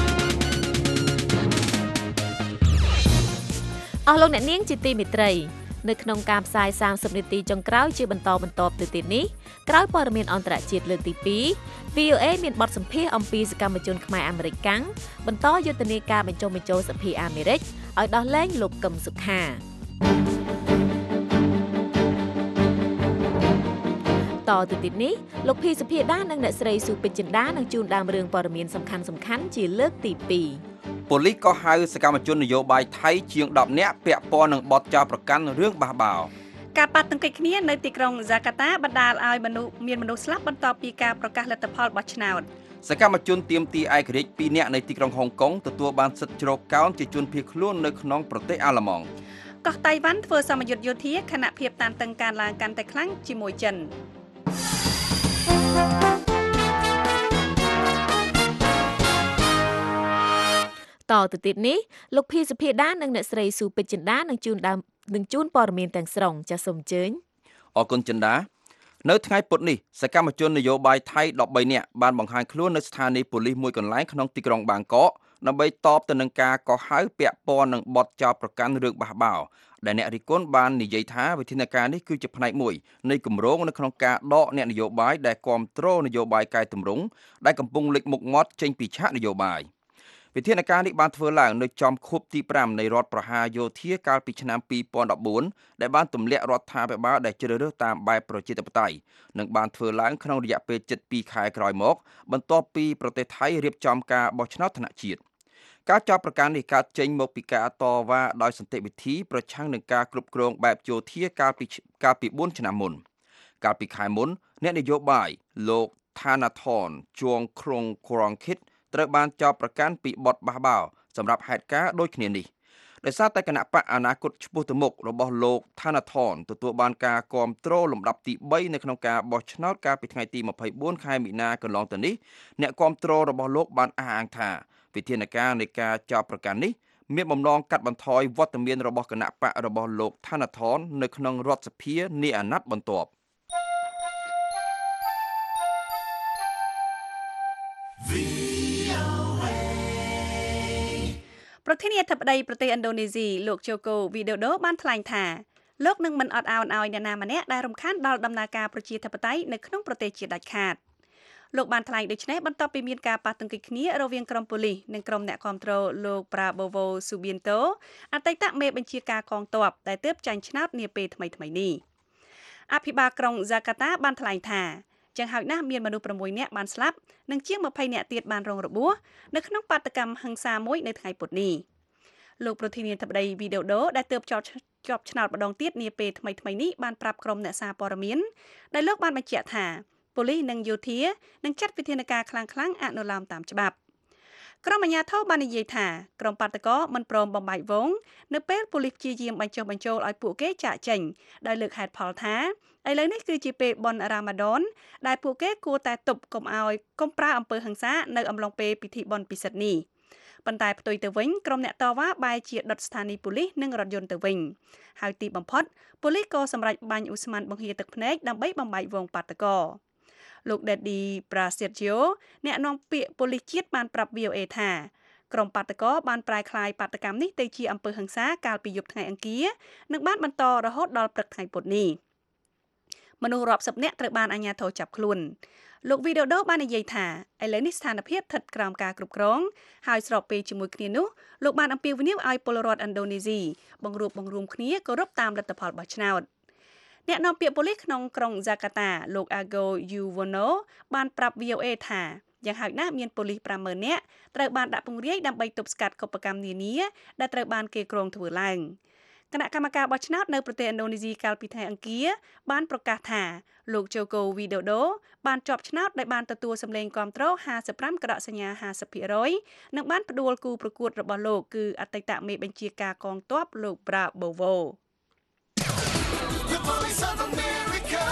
អស់លោកអ្នកនាងជាទីមេត្រីនៅក្នុងការផ្សាយ30នាទីចុងក្រោយជាបន្តទៅទៀតនេះក្រោយព័ត៌មានអន្តរជាតិលើកទី2 VOA មានបទសម្ភាសន៍អំពីសកម្មជនខ្មែរអាមេរិកកាំងបន្តយុទ្ធនាការបញ្ចុះបញ្ចូលសភាអាមេរិកឲ្យដោះលែងលោកកឹមសុខាតទៅទៀតនេះលោកភីសុភាដានិងអ្នកស្រីស៊ូពេជ្រចិន្តានឹងជួនដើមរឿងព័ត៌មានសំខាន់ជាលើកទី2 ប៉ូលីសក៏ហៅសកម្មជននយោបាយថៃជាង10នាក់ពាក់ព័ន្ធនឹងបទចោទប្រកាន់រឿងបះបោរការប៉ះទង្គិចគ្នានៅទីក្រុងហ្សាកាតាបណ្ដាលឲ្យមានមនុស្សស្លាប់បន្ទាប់ពីការប្រកាសលទ្ធផលបោះឆ្នោតសកម្មជនទាមទារឯករាជ្យ2នាក់នៅទីក្រុងហុងកុងទទួលបានសិទ្ធិជ្រកកោនជាជនភៀសខ្លួននៅក្នុងប្រទេសអាល្លឺម៉ង់កោះតៃវ៉ាន់ធ្វើសម្ពយុទ្ធយោធាខណៈភាពតានតឹងការឡើងកាន់តែខ្លាំងជាមួយចិនតទៅទៀតនេះលោកភីសុភាដានិងអ្នកស្រីស៊ូពេជ្រចិន្តានឹងជួនព័ត៌មានទាំងស្រុងចាសសូមអញ្ជើញអរគុណចិន្តានៅថ្ងៃពុធនេះសកម្មជននយោបាយថៃ13នាក់បានបង្ហាញខ្លួននៅស្ថានីយ៍ប៉ូលីសមួយកន្លែងក្នុងទីក្រុងបាងកកដើម្បីតបទៅនឹងការកោះហៅពាក់ព័ន្ធនឹងបទចោទប្រកាន់រឿងបះបោរដែលអ្នករិះគន់បាននិយាយថាវិធានការនេះគឺជាផ្នែកមួយនៃគម្រោងនៅក្នុងការដកអ្នកនយោបាយដែលគ្រប់គ្រងនយោបាយកែតម្រង់ដែលកំពុងលេចមុខមាត់ចេញពីឆាកនយោបាយវិធានការនេះបានធ្វើឡើងនៅចំខួបទី5នៃរដ្ឋប្រហារយោធាកាលពីឆ្នាំ2014ដែលបានទម្លាក់រដ្ឋាភិបាលដែលជ្រើសរើសតាមបែបប្រជាធិបតេយ្យនិងបានធ្វើឡើងក្នុងរយៈពេល7 ខែក្រោយមកបន្ទាប់ពីប្រទេសថៃរៀបចំការបោះឆ្នោតថ្នាក់ជាតិការចោទប្រកាន់នេះកើតចេញមកពីការតវ៉ាដោយសន្តិវិធីប្រឆាំងនឹងការគ្រប់គ្រងបែបយោធាកាលពី4ឆ្នាំមុនកាលពីខែមុនអ្នកនយោបាយលោកថាណាថនជួងក្រុងក្រងខិតត្រូវបានចោទប្រកាន់ពីបទបះបោរសម្រាប់ហេតុការណ៍ដូចគ្នានេះដោយសារតែគណៈបកអនាគតឆ្ពោះទៅមុខរបស់លោកថាណាថនទទួលបានការគ្រប់គ្រងលំដាប់ទី3នៅក្នុងការបោះឆ្នោតកាលពីថ្ងៃទី24ខែមីនាកន្លងទៅនេះអ្នកគ្រប់គ្រងរបស់លោកបានអះអាងថាវិធានការនៃការចោទប្រកាន់នេះមានបំណងកាត់បន្ថយវត្តមានរបស់គណៈបករបស់លោកថាណាថននៅក្នុងរដ្ឋសភានាអាណត្តិបន្ទាប់ប្រធានាធិបតីប្រទេសឥណ្ឌូនេស៊ីលោកជូកូវីដូដូបានថ្លែងថាលោកនឹងមិនអត់ឱនឲ្យអ្នកណាម្នាក់ដែលរំខានដល់ដំណើរការប្រជាធិបតេយ្យនៅក្នុងប្រទេសជាដាច់ខាតលោកបានថ្លែងដូចនេះបន្ទាប់ពីមានការប៉ះទង្គិចគ្នារវាងក្រុមប៉ូលីសនិងក្រុមអ្នកគាំទ្រលោកប្រាបូវូស៊ូបៀនតូអតីតមេបញ្ជាការកងទ័ពដែលទើបចាញ់ឆ្នោតនាពេលថ្មីៗនេះអភិបាលក្រុងហ្សាកាតាបានថ្លែងថាចឹងហើយណាស់មានមនុស្ស6នាក់បានស្លាប់និងជាង20នាក់ទៀតបានរងរបួសនៅក្នុងបាតកម្មហិង្សាមួយនៅថ្ងៃពុធនេះលោកប្រធានាធិបតីវីដូដូដែលទើបជាប់ឆ្នោតម្ដងទៀតនាពេលថ្មីៗនេះបានប្រាប់ក្រុមអ្នកសារព័ត៌មានដែលលោកបានបញ្ជាក់ថាប៉ូលីសនិងយោធានឹងចាត់វិធានការខ្លាំងៗអនុលោមតាមច្បាប់ក្រុមអាជ្ញាធរបាននិយាយថាក្រុមបាតកោមិនព្រមបំបែកវងនៅពេលប៉ូលីសព្យាយាមបញ្ចុះបញ្ចូលឲ្យពួកគេចាកចេញដោយលើកហេតុផលថាឥឡូវនេះគឺជាពេលបុណ្យរ៉ាម៉ាឌនដែលពួកគេគួរតែទប់កុំប្រើអំពើហិង្សានៅអំឡុងពេលពិធីបុណ្យពិសិដ្ឋនេះប៉ុន្តែផ្ទុយទៅវិញក្រុមអ្នកតវ៉ាបែរជាដុតស្ថានីយ៍ប៉ូលីសនិងរថយន្តទៅវិញហើយទីបំផុតប៉ូលីសក៏សម្រេចបាញ់ឧស្ម័នបង្ហាទឹកភ្នែកដើម្បីបំបែកវងបាតកោលោក Daddy Prasetyo អ្នកនាំពាក្យប៉ូលីសជាតិបានប្រាប់ VOA ថាក្រុមបាតកោបានប្រែក្លាយបាតកម្មនេះទៅជាអំពើហិង្សាកាលពីយប់ថ្ងៃអង្គារនិងបានបន្តរហូតដល់ព្រឹកថ្ងៃពុធនេះមនុស្សរាប់សិបនាក់ត្រូវបានអាជ្ញាធរចាប់ខ្លួនលោកវីដូដូបាននិយាយថាឥឡូវនេះស្ថានភាពស្ថិតក្រោមការគ្រប់គ្រងហើយស្របពេលជាមួយគ្នានោះលោកបានអំពាវនាវឲ្យពលរដ្ឋឥណ្ឌូនេស៊ីបង្រួបបង្រួមគ្នាគោរពតាមលទ្ធផលបោះឆ្នោតអ្នកនាំពាក្យប៉ូលីសក្នុងក្រុងហ្សាកាតាលោក Ago Yuwono បានប្រាប់ VOA ថាយ៉ាងហោចណាស់មានប៉ូលីស 50,000 នាក់ត្រូវបានដាក់ពង្រាយដើម្បីទប់ស្កាត់កុបកម្មនានាដែលត្រូវបានគេគ្រោងធ្វើឡើងគណៈកម្មការបោះឆ្នោតនៅប្រទេសឥណ្ឌូនេស៊ីកាលពីថ្ងៃអង្គារបានប្រកាសថាលោកជូកូវីដូដូបានជាប់ឆ្នោតដោយបានទទួលសម្លេងគាំទ្រ 55 ក្រដសញ្ញា 50% និងបានផ្ដួលគូប្រកួតរបស់លោកគឺអតីតមេបញ្ជាការកងទ័ពលោក Prabowo The Voice of America.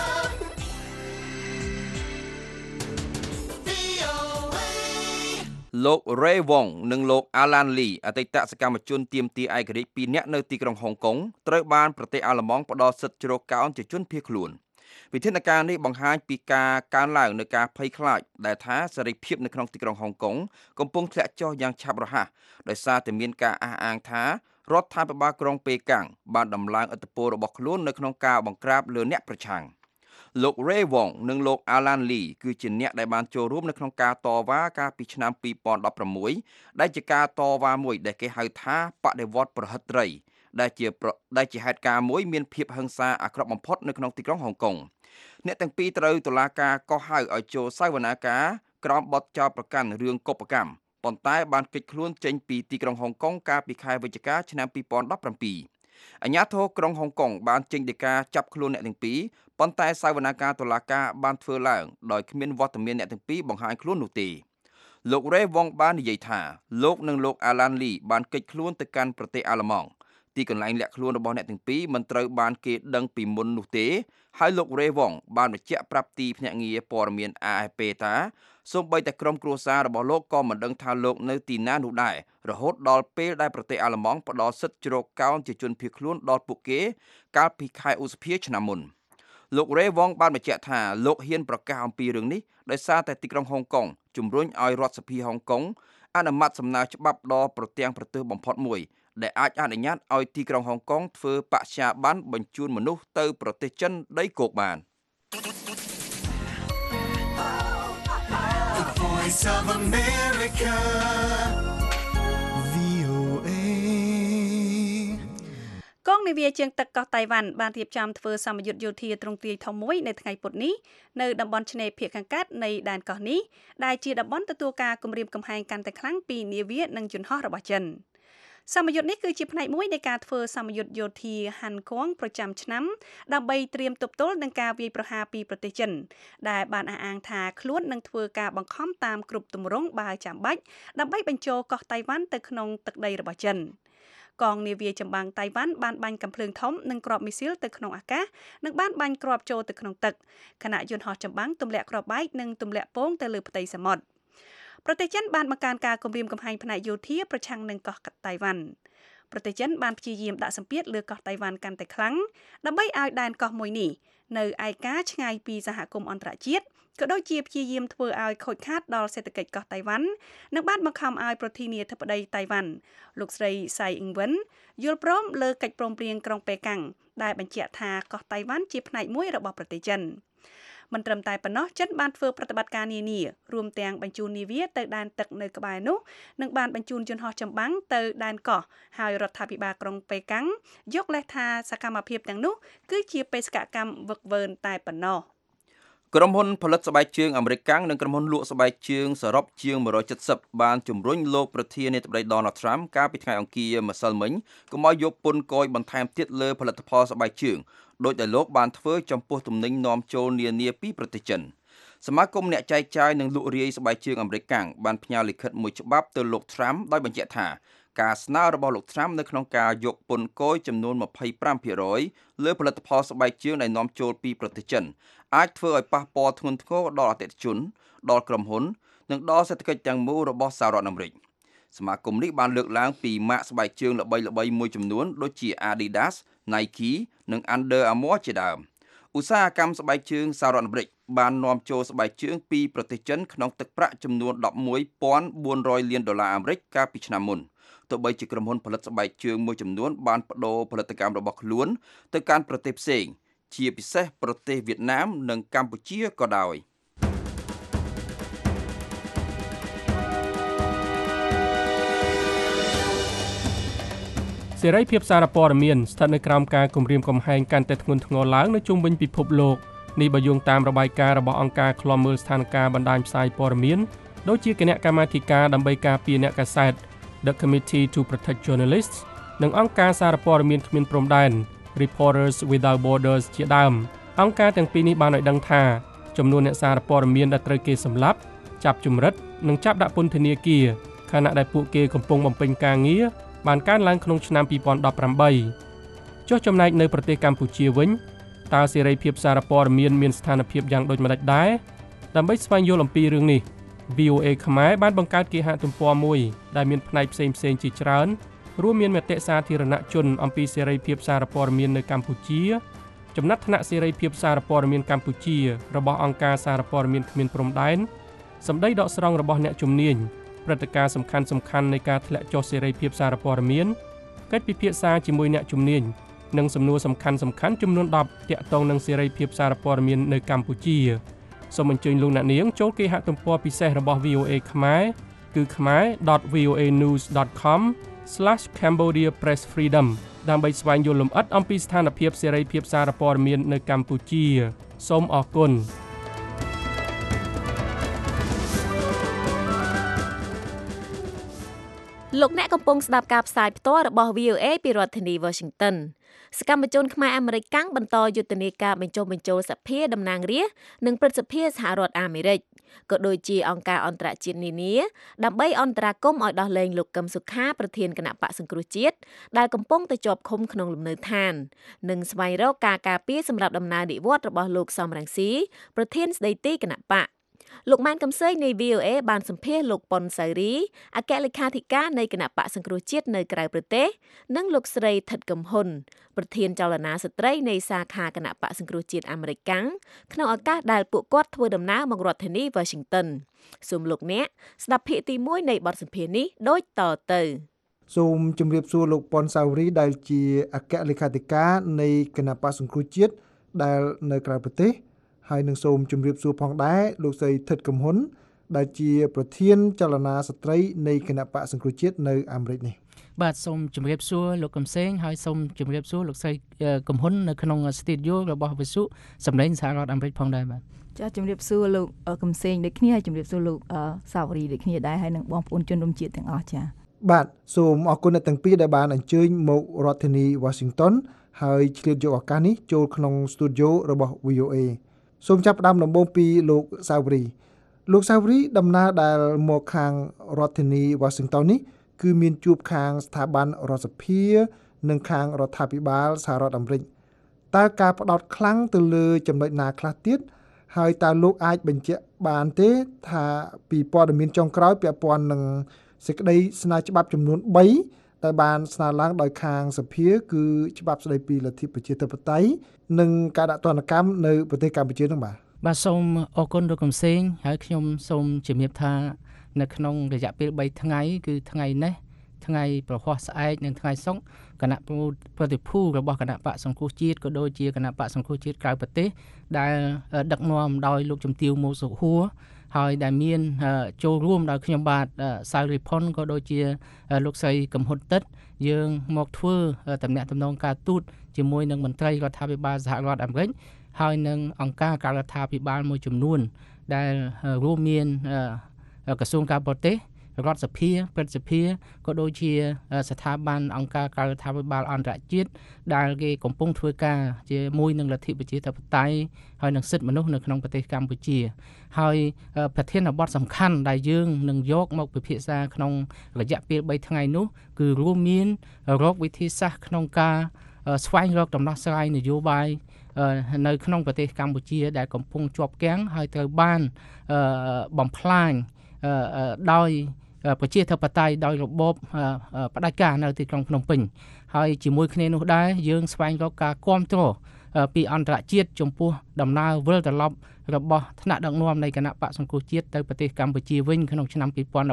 VOA. លោក Ray Wong និងលោក Alan Lee អតីតសកម្មជនទាមទារឯករាជ្យ2នាក់នៅទីក្រុងហុងកុងត្រូវបានប្រទេសអាល្លឺម៉ង់ផ្ដល់សិទ្ធិជ្រកកោនជាជនភៀសខ្លួនវិធានការនេះបង្ហាញពីការកើនឡើងនៃការភ័យខ្លាចដែលថាសេរីភាពនៅក្នុងទីក្រុងហុងកុងកំពុងធ្លាក់ចុះយ៉ាងឆាប់រហ័សដោយសារតែមានការអះអាងថារដ្ឋាភិបាលក្រុងប៉េកាំងបានដំឡើងឥទ្ធិពលរបស់ខ្លួននៅក្នុងការបង្ក្រាបលើអ្នកប្រឆាំងលោក Ray Wong និងលោក Alan Lee គឺជាអ្នកដែលបានចូលរួមនៅក្នុងការតវ៉ាកាលពីឆ្នាំ2016ដែលជាការតវ៉ាមួយដែលគេហៅថាបដិវត្តន៍ប្រហិតត្រីដែលជាហេតុការណ៍មួយមានភាពហិង្សាអាក្រក់បំផុតនៅក្នុងទីក្រុងហុងកុងអ្នកទាំងពីរត្រូវតុលាការកោះហៅឲ្យចូលសវនាការក្រោមបទចោទប្រកាន់រឿងកុបកម្មប៉ុន្តែបានគេចខ្លួនចេញពីទីក្រុងហុងកុងកាលពីខែវិច្ឆិកាឆ្នាំ2017អាជ្ញាធរក្រុងហុងកុងបានចេញដីកាចាប់ខ្លួនអ្នកទាំងពីរប៉ុន្តែសវនាការតុលាការបានធ្វើឡើងដោយគ្មានវត្តមានអ្នកទាំងពីរបង្ហាញខ្លួននោះទេលោក Ray Wong បាននិយាយថាលោកនិងលោក Alan Lee បានគេចខ្លួនទៅកាន់ប្រទេសអាល្លឺម៉ង់ទីកន្លែងលាក់ខ្លួនរបស់អ្នកទាំងពីរមិនត្រូវបានគេដឹងពីមុននោះទេហើយលោក Ray Wong បានបញ្ជាក់ប្រាប់ទីភ្នាក់ងារព័ត៌មាន AFP ថាសូម្បីតែក្រុមគ្រួសាររបស់លោកក៏មិនដឹងថាលោកនៅទីណានោះដែររហូតដល់ពេលដែលប្រទេសអាល្លឺម៉ង់ផ្ដល់សិទ្ធិជ្រកកោនជាជនភៀសខ្លួនដល់ពួកគេកាលពីខែឧសភាឆ្នាំមុនលោក Ray Wong បានបញ្ជាក់ថាលោកហ៊ានប្រកាសអំពីរឿងនេះដោយសារតែទីក្រុងហុងកុងជំរុញឲ្យរដ្ឋសភាហុងកុងអនុម័តសំណើច្បាប់ដ៏ប្រទាំងប្រទើសបំផុតមួយដែលអាចអនុញ្ញាតឲ្យទីក្រុងហុងកុងធ្វើបច្ចាប័នបញ្ជូនមនុស្សទៅប្រទេសចិនដីគោកបាន The Voice of America VOA កងនាវាជើងទឹកកោះតៃវ៉ាន់បានរៀបចំធ្វើសម្ពយុទ្ធយោធាទ្រង់ទ្រាយធំមួយនៅថ្ងៃពុធនេះនៅតំបន់ឆ្នេរភាគខាងកើតនៃដែនកោះនេះដែលជាតំបន់ទទួលការគំរាមកំហែងកាន់តែខ្លាំងពីនាវានិងយន្តហោះរបស់ចិនសម្ពយុទ្ធនេះគឺជាផ្នែកមួយនៃការធ្វើសម្ពយុទ្ធយោធាហាន់គងប្រចាំឆ្នាំដើម្បីត្រៀមទប់ទល់នឹងការវាយប្រហារពីប្រទេសចិនដែលបានអះអាងថាខ្លួននឹងធ្វើការបង្ខំតាមគ្រប់ទម្រង់បើចាំបាច់ដើម្បីបញ្ចូលកោះតៃវ៉ាន់ទៅក្នុងទឹកដីរបស់ចិនកងនាវាចម្បាំងតៃវ៉ាន់បានបាញ់កាំភ្លើងធំនិងគ្រាប់មីស៊ីលទៅក្នុងអាកាសនិងបានបាញ់គ្រាប់ចូលទៅក្នុងទឹកខណៈយន្តហោះចម្បាំងទម្លាក់គ្រាប់បែកនិងទម្លាក់ពងទៅលើផ្ទៃសមុទ្រប្រទេសចិនបានបង្កើនការគំរាមកំហែងផ្នែកយោធាប្រឆាំងនឹងកោះតៃវ៉ាន់ប្រទេសចិនបានព្យាយាមដាក់សម្ពាធលើកោះតៃវ៉ាន់កាន់តែខ្លាំងដើម្បីឲ្យដែនកោះមួយនេះនៅឯកាឆ្ងាយពីសហគមន៍អន្តរជាតិក៏ដូចជាព្យាយាមធ្វើឲ្យខូចខាតដល់សេដ្ឋកិច្ចកោះតៃវ៉ាន់និងបានបង្ខំឲ្យប្រធានាធិបតីតៃវ៉ាន់លោកស្រីសៃអ៊ីងវិនយល់ព្រមលើកិច្ចព្រមព្រៀងក្រុងប៉េកាំងដែលបញ្ជាក់ថាកោះតៃវ៉ាន់ជាផ្នែកមួយរបស់ប្រទេសចិនមិនត្រឹមតែប៉ុណ្ណោះចិនបានធ្វើប្រតិបត្តិការនានារួមទាំងបញ្ជូននាវាទៅដែនទឹកនៅក្បែរនោះនិងបានបញ្ជូនយន្តហោះចម្បាំងទៅដែនកោះហើយរដ្ឋាភិបាលក្រុងប៉េកាំងយកលេសថាសកម្មភាពទាំងនោះគឺជាបេសកកម្មវឹកវើតែប៉ុណ្ណោះក្រុមហ៊ុនផលិតស្បែកជើងអាមេរិកកាំងនិងក្រុមហ៊ុនលក់ស្បែកជើងសរុបជាង170បានជំរុញលោកប្រធានាធិបតី Donald Trump កាលពីថ្ងៃអង្គារម្សិលមិញកុំឲ្យយកពន្ធគយបន្ថែមទៀតលើផលិតផលស្បែកជើងដោយដែលលោកបានធ្វើចំពោះទំនិញនាំចូលនានាពីប្រទេសចិនសមាគមអ្នកចែកចាយនិងលក់រាយស្បែកជើងអាមេរិកកាំងបានផ្ញើលិខិតមួយច្បាប់ទៅលោក Trump ដោយបញ្ជាក់ថាការស្នើរបស់លោក Trump នៅក្នុងការយកពន្ធគយចំនួន 25% លើផលិតផលស្បែកជើងដែលនាំចូលពីប្រទេសចិនអាចធ្វើឲ្យប៉ះពាល់ធ្ងន់ធ្ងរដល់អតិថិជនដល់ក្រុមហ៊ុននិងដល់សេដ្ឋកិច្ចទាំងមូលរបស់សហរដ្ឋអាមេរិកសមាគមនេះបានលើកឡើងពីម៉ាកស្បែកជើងល្បីៗមួយចំនួនដូចជា Adidas, Nike និង Under Armour ជាដើមឧស្សាហកម្មស្បែកជើងសហរដ្ឋអាមេរិកបាននាំចូលស្បែកជើងពីប្រទេសចិនក្នុងទឹកប្រាក់ចំនួន $11,400 លានអាមេរិកកាលពីឆ្នាំមុនទោះបីជាក្រុមហ៊ុនផលិតស្បែកជើងមួយចំនួនបានប្តូរផលិតកម្មរបស់ខ្លួនទៅកាន់ប្រទេសផ្សេងជាពិសេសប្រទេសវៀតណាមនិងកម្ពុជាក៏ដោយសេរីភាពសារព័ត៌មានស្ថិតនៅក្រោមការគំរាមកំហែងកាន់តែធ្ងន់ធ្ងរឡើងនៅជុំវិញពិភពលោកនេះបើយោងតាមរបាយការណ៍របស់អង្គការឃ្លាំមើលស្ថានភាពបណ្ដាញផ្សាយព័ត៌មានដូចជាគណៈកម្មាធិការដើម្បីការពារអ្នកកាសែត The Committee to Protect Journalists និងអង្គការសារព័ត៌មានគ្មានព្រំដែន Reporters Without Borders ជាដើមអង្គការទាំងពីរនេះបានឲ្យដឹងថាចំនួនអ្នកសារព័ត៌មានដែលត្រូវគេសម្លាប់ចាប់ជំរិតនិងចាប់ដាក់ពន្ធនាគារខណៈដែលពួកគេកំពុងបំពេញការងារបានកើនឡើងក្នុងឆ្នាំ2018ចុះចំណែកនៅប្រទេសកម្ពុជាវិញតើសេរីភាពសារព័ត៌មានស្ថានភាពយ៉ាងដូចម្តេចដែរដើម្បីស្វែងយល់អំពីរឿងនេះ VOA ខ្មែរបានបង្កើតគេហទំព័រមួយដែលមានផ្នែកផ្សេងៗជាច្រើនរួមមានមតិសាធារណជនអំពីសេរីភាពសារព័ត៌មាននៅកម្ពុជាចំណាត់ថ្នាក់សេរីភាពសារព័ត៌មានកម្ពុជារបស់អង្គការសារព័ត៌មានគ្មានព្រំដែនសម្ដីដកស្រង់របស់អ្នកជំនាញព្រឹត្តិការណ៍សំខាន់នៃការធ្លាក់ចុះសេរីភាពសារព័ត៌មានកិច្ចពិភាក្សាជាមួយអ្នកជំនាញនិងសំណួរសំខាន់ចំនួន10ទាក់ទងនឹងសេរីភាពសារព័ត៌មាននៅកម្ពុជាសូមអញ្ជើញលោកអ្នកនាងចូលគេហទំព័រពិសេសរបស់ VOA ខ្មែរគឺkhmer.voanews.com/Cambodia Press Freedom ដើម្បីស្វែងយល់លម្អិតអំពីស្ថានភាពសេរីភាពសារព័ត៌មាននៅកម្ពុជាសូមអរគុណលោកអ្នកកំពុងស្ដាប់ការផ្សាយផ្ទាល់របស់ VOA ពីរដ្ឋធានី Washington សកម្មជនខ្មែរអាមេរិកកាំងបន្តយុទ្ធនាការបញ្ចុះបញ្ចូលសភាតំណាងរាស្ត្រនិងព្រឹទ្ធសភាសហរដ្ឋអាមេរិកក៏ដូចជាអង្គការអន្តរជាតិនានាដើម្បីអន្តរាគមន៍ឲ្យដោះលែងលោកកឹមសុខាប្រធានគណៈបកសង្គ្រោះជាតិដែលកំពុងតែជាប់ឃុំក្នុងលំនៅឋាននិងស្វែងរកការការពារសម្រាប់ដំណើរនិវត្តន៍របស់លោកសំរងស៊ីប្រធានស្ដីទីគណៈបកលោកម៉ែនកំសីនៃ VOA បានសម្ភាសន៍លោកប៉ុនសៅរីអគ្គលេខាធិការនៃគណៈបកសង្គ្រោះជាតិនៅក្រៅប្រទេសនិងលោកស្រីថិតកំហ៊ុនប្រធានចលនាស្ត្រីនៃសាខាគណៈបកសង្គ្រោះជាតិអាមេរិកកាំងក្នុងឱកាសដែលពួកគាត់ធ្វើដំណើរមករដ្ឋធានី Washington សូមលោកអ្នកស្ដាប់ភាគទី1នៃបទសម្ភាសន៍នេះដូចតទៅសូមជម្រាបសួរលោកប៉ុនសៅរីដែលជាអគ្គលេខាធិការនៃគណៈបកសង្គ្រោះជាតិដែលនៅក្រៅប្រទេសហើយនឹងសូមជម្រាបសួរផងដែរលោកស្រីថិតកំហ៊ុនដែលជាប្រធានចលនាស្ត្រីនៃគណៈបកសង្គ្រោះជាតិនៅអាមេរិកនេះបាទសូមជម្រាបសួរលោកកំសែងហើយសូមជម្រាបសួរលោកស្រីកំហ៊ុននៅក្នុងស្ទូឌីយោរបស់វិទ្យុសម្លេងសហរដ្ឋអាមេរិកផងដែរបាទចាជម្រាបសួរលោកកំសែងដូចគ្នាហើយជម្រាបសួរលោកសាវរីដូចគ្នាដែរហើយនឹងបងប្អូនជនរួមជាតិទាំងអស់ចាបាទសូមអរគុណអ្នកទាំងពីរដែលបានអញ្ជើញមករដ្ឋធានី Washington ហើយឆ្លៀតយកឱកាសនេះចូលក្នុងស្ទូឌីយោរបស់ VOAសូមចាប់ផ្ដើមដំបូងពីលោកសាវរីលោកសាវរីដំណើរដែលមកខាងរដ្ឋធានី Washington នេះគឺមានជួបខាងស្ថាប័នរដ្ឋសភានិងខាងរដ្ឋាភិបាលសហរដ្ឋអាមេរិកតើការផ្ដោតខ្លាំងទៅលើចំណុចណាខ្លះទៀតហើយតើលោកអាចបញ្ជាក់បានទេថាពីព័ត៌មានចុងក្រោយពាក់ព័ន្ធនឹងសេចក្តីស្នើច្បាប់ចំនួន3ដែលបានស្នើឡើងដោយខាងសភាគឺច្បាប់ស្តីពីលទ្ធិប្រជាធិបតេយ្យនិងការដាក់ទណ្ឌកម្មនៅប្រទេសកម្ពុជានោះបាទសូមអរគុណលោកកំសែងហើយខ្ញុំសូមជំរាបថានៅក្នុងរយៈពេល3ថ្ងៃគឺថ្ងៃនេះថ្ងៃប្រហ័សស្អែកនិងថ្ងៃសុក្រគណៈប្រតិភូរបស់គណៈបកសង្គ្រោះជាតិក៏ដូចជាគណៈបកសង្គ្រោះជាតិក្រៅប្រទេសដែលដឹកនាំដោយលោកជំទាវ ម៉ូសុហួរហើយដែលមានចូលរួមដោយខ្ញុំបាទសៅរីផុនក៏ដូចជាលោកស្រីកំហ៊ុនតិតយើងមកធ្វើតំណែងតំណងការទូតជាមួយនឹងមន្ត្រីរដ្ឋាភិបាលសហរដ្ឋអាមេរិកហើយនឹងអង្គការការដ្ឋាភិបាលមួយចំនួនដែលរួមមានក្រសួងការបរទេសរដ្ឋសភាព្រឹទ្ធសភាក៏ដូចជាស្ថាប័នអង្គការការដ្ឋាភិបាលអន្តរជាតិដែលគេកំពុងធ្វើការជាមួយនឹងលទ្ធិប្រជាធិបតេយ្យហើយនឹងសិទ្ធិមនុស្សនៅក្នុងប្រទេសកម្ពុជាហើយប្រធានបទសំខាន់ដែលយើងនឹងយកមកពិភាក្សាក្នុងរយៈពេល3ថ្ងៃនោះគឺរួមមានរកវិធីសាស្ត្រក្នុងការស្វែងរកដំណោះស្រាយនយោបាយនៅក្នុងប្រទេសកម្ពុជាដែលកំពុងជាប់គាំងហើយត្រូវបានបំផ្លាញដោយប្រជាធិបតេយ្យដោយរបបផ្ដាច់ការនៅទីក្រុងភ្នំពេញហើយជាមួយគ្នានោះដែរយើងស្វែងរកការគាំទ្រពីអន្តរជាតិចំពោះដំណើរវិលត្រឡប់របស់ថ្នាក់ដឹកនាំនៃគណៈបកសង្គ្រោះជាតិទៅប្រទេសកម្ពុជាវិញក្នុងឆ្នាំ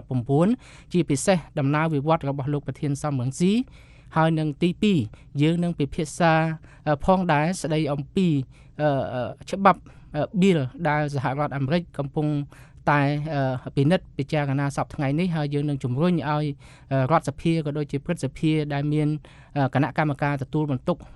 2019ជាពិសេសដំណើរវិវត្តរបស់លោកប្រធានសំរងស៊ីហើយនឹងទី2យើងនឹងពិភាក្សាផងដែរស្ដីអំពីច្បាប់ bill ដែលសហរដ្ឋអាមេរិកកំពុងតែពិនិត្យពិចារណាសប្តាហ៍ថ្ងៃនេះហើយយើងនឹងជំរុញឲ្យរដ្ឋសភាក៏ដូចជាព្រឹទ្ធសភាដែលមានគណៈកម្មការទទួលបន្ទុក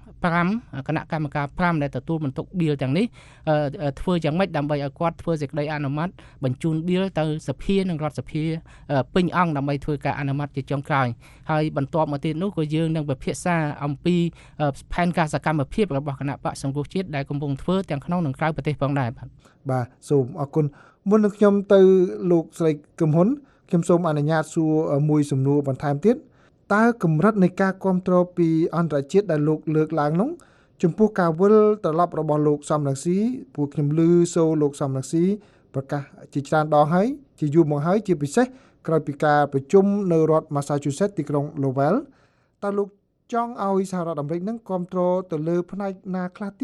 5គណៈកម្មការ5ដែលទទួលបន្ទុក bill ទាំងនេះធ្វើយ៉ាងម៉េចដើម្បីឲ្យគាត់ធ្វើសេចក្តីអនុម័តបញ្ជូន bill ទៅសភានិងរដ្ឋសភាពេញអង្គដើម្បីធ្វើការអនុម័តជាចុងក្រោយហើយបន្ទាប់មកទៀតនោះក៏យើងនឹងពិភាក្សាអំពីផែនការសកម្មភាពរបស់គណៈបកសង្គ្រោះជាតិដែលកំពុងធ្វើទាំងក្នុងនិងក្រៅប្រទេសផងដែរបាទសូមអរគុណមុននឹងខ្ញុំទៅលោកស្រីកំហ៊ុនខ្ញុំសូមអនុញ្ញាតសួរមួយសំណួរបន្ថែមទៀតតើកម្រិតនៃការគ្រប់គ្រងពីអន្តរជាតិដែលលោកលើកឡើងនោះចំពោះការវិលត្រឡប់របស់លោកសំរងស៊ីពួកខ្ញុំឮសូរលោកសំរងស៊ីប្រកាសជាច្រើនដងហើយជាយូរមកហើយជាពិសេសក្រោយពីការប្រជុំនៅរដ្ឋ Massachusetts ទីក្រុង Lowell តើលោកចង់ឲ្យសហរដ្ឋអាមេរិកនឹងគ្រប់គ្រងទៅលើផ្នែកណាខ្លះទៀត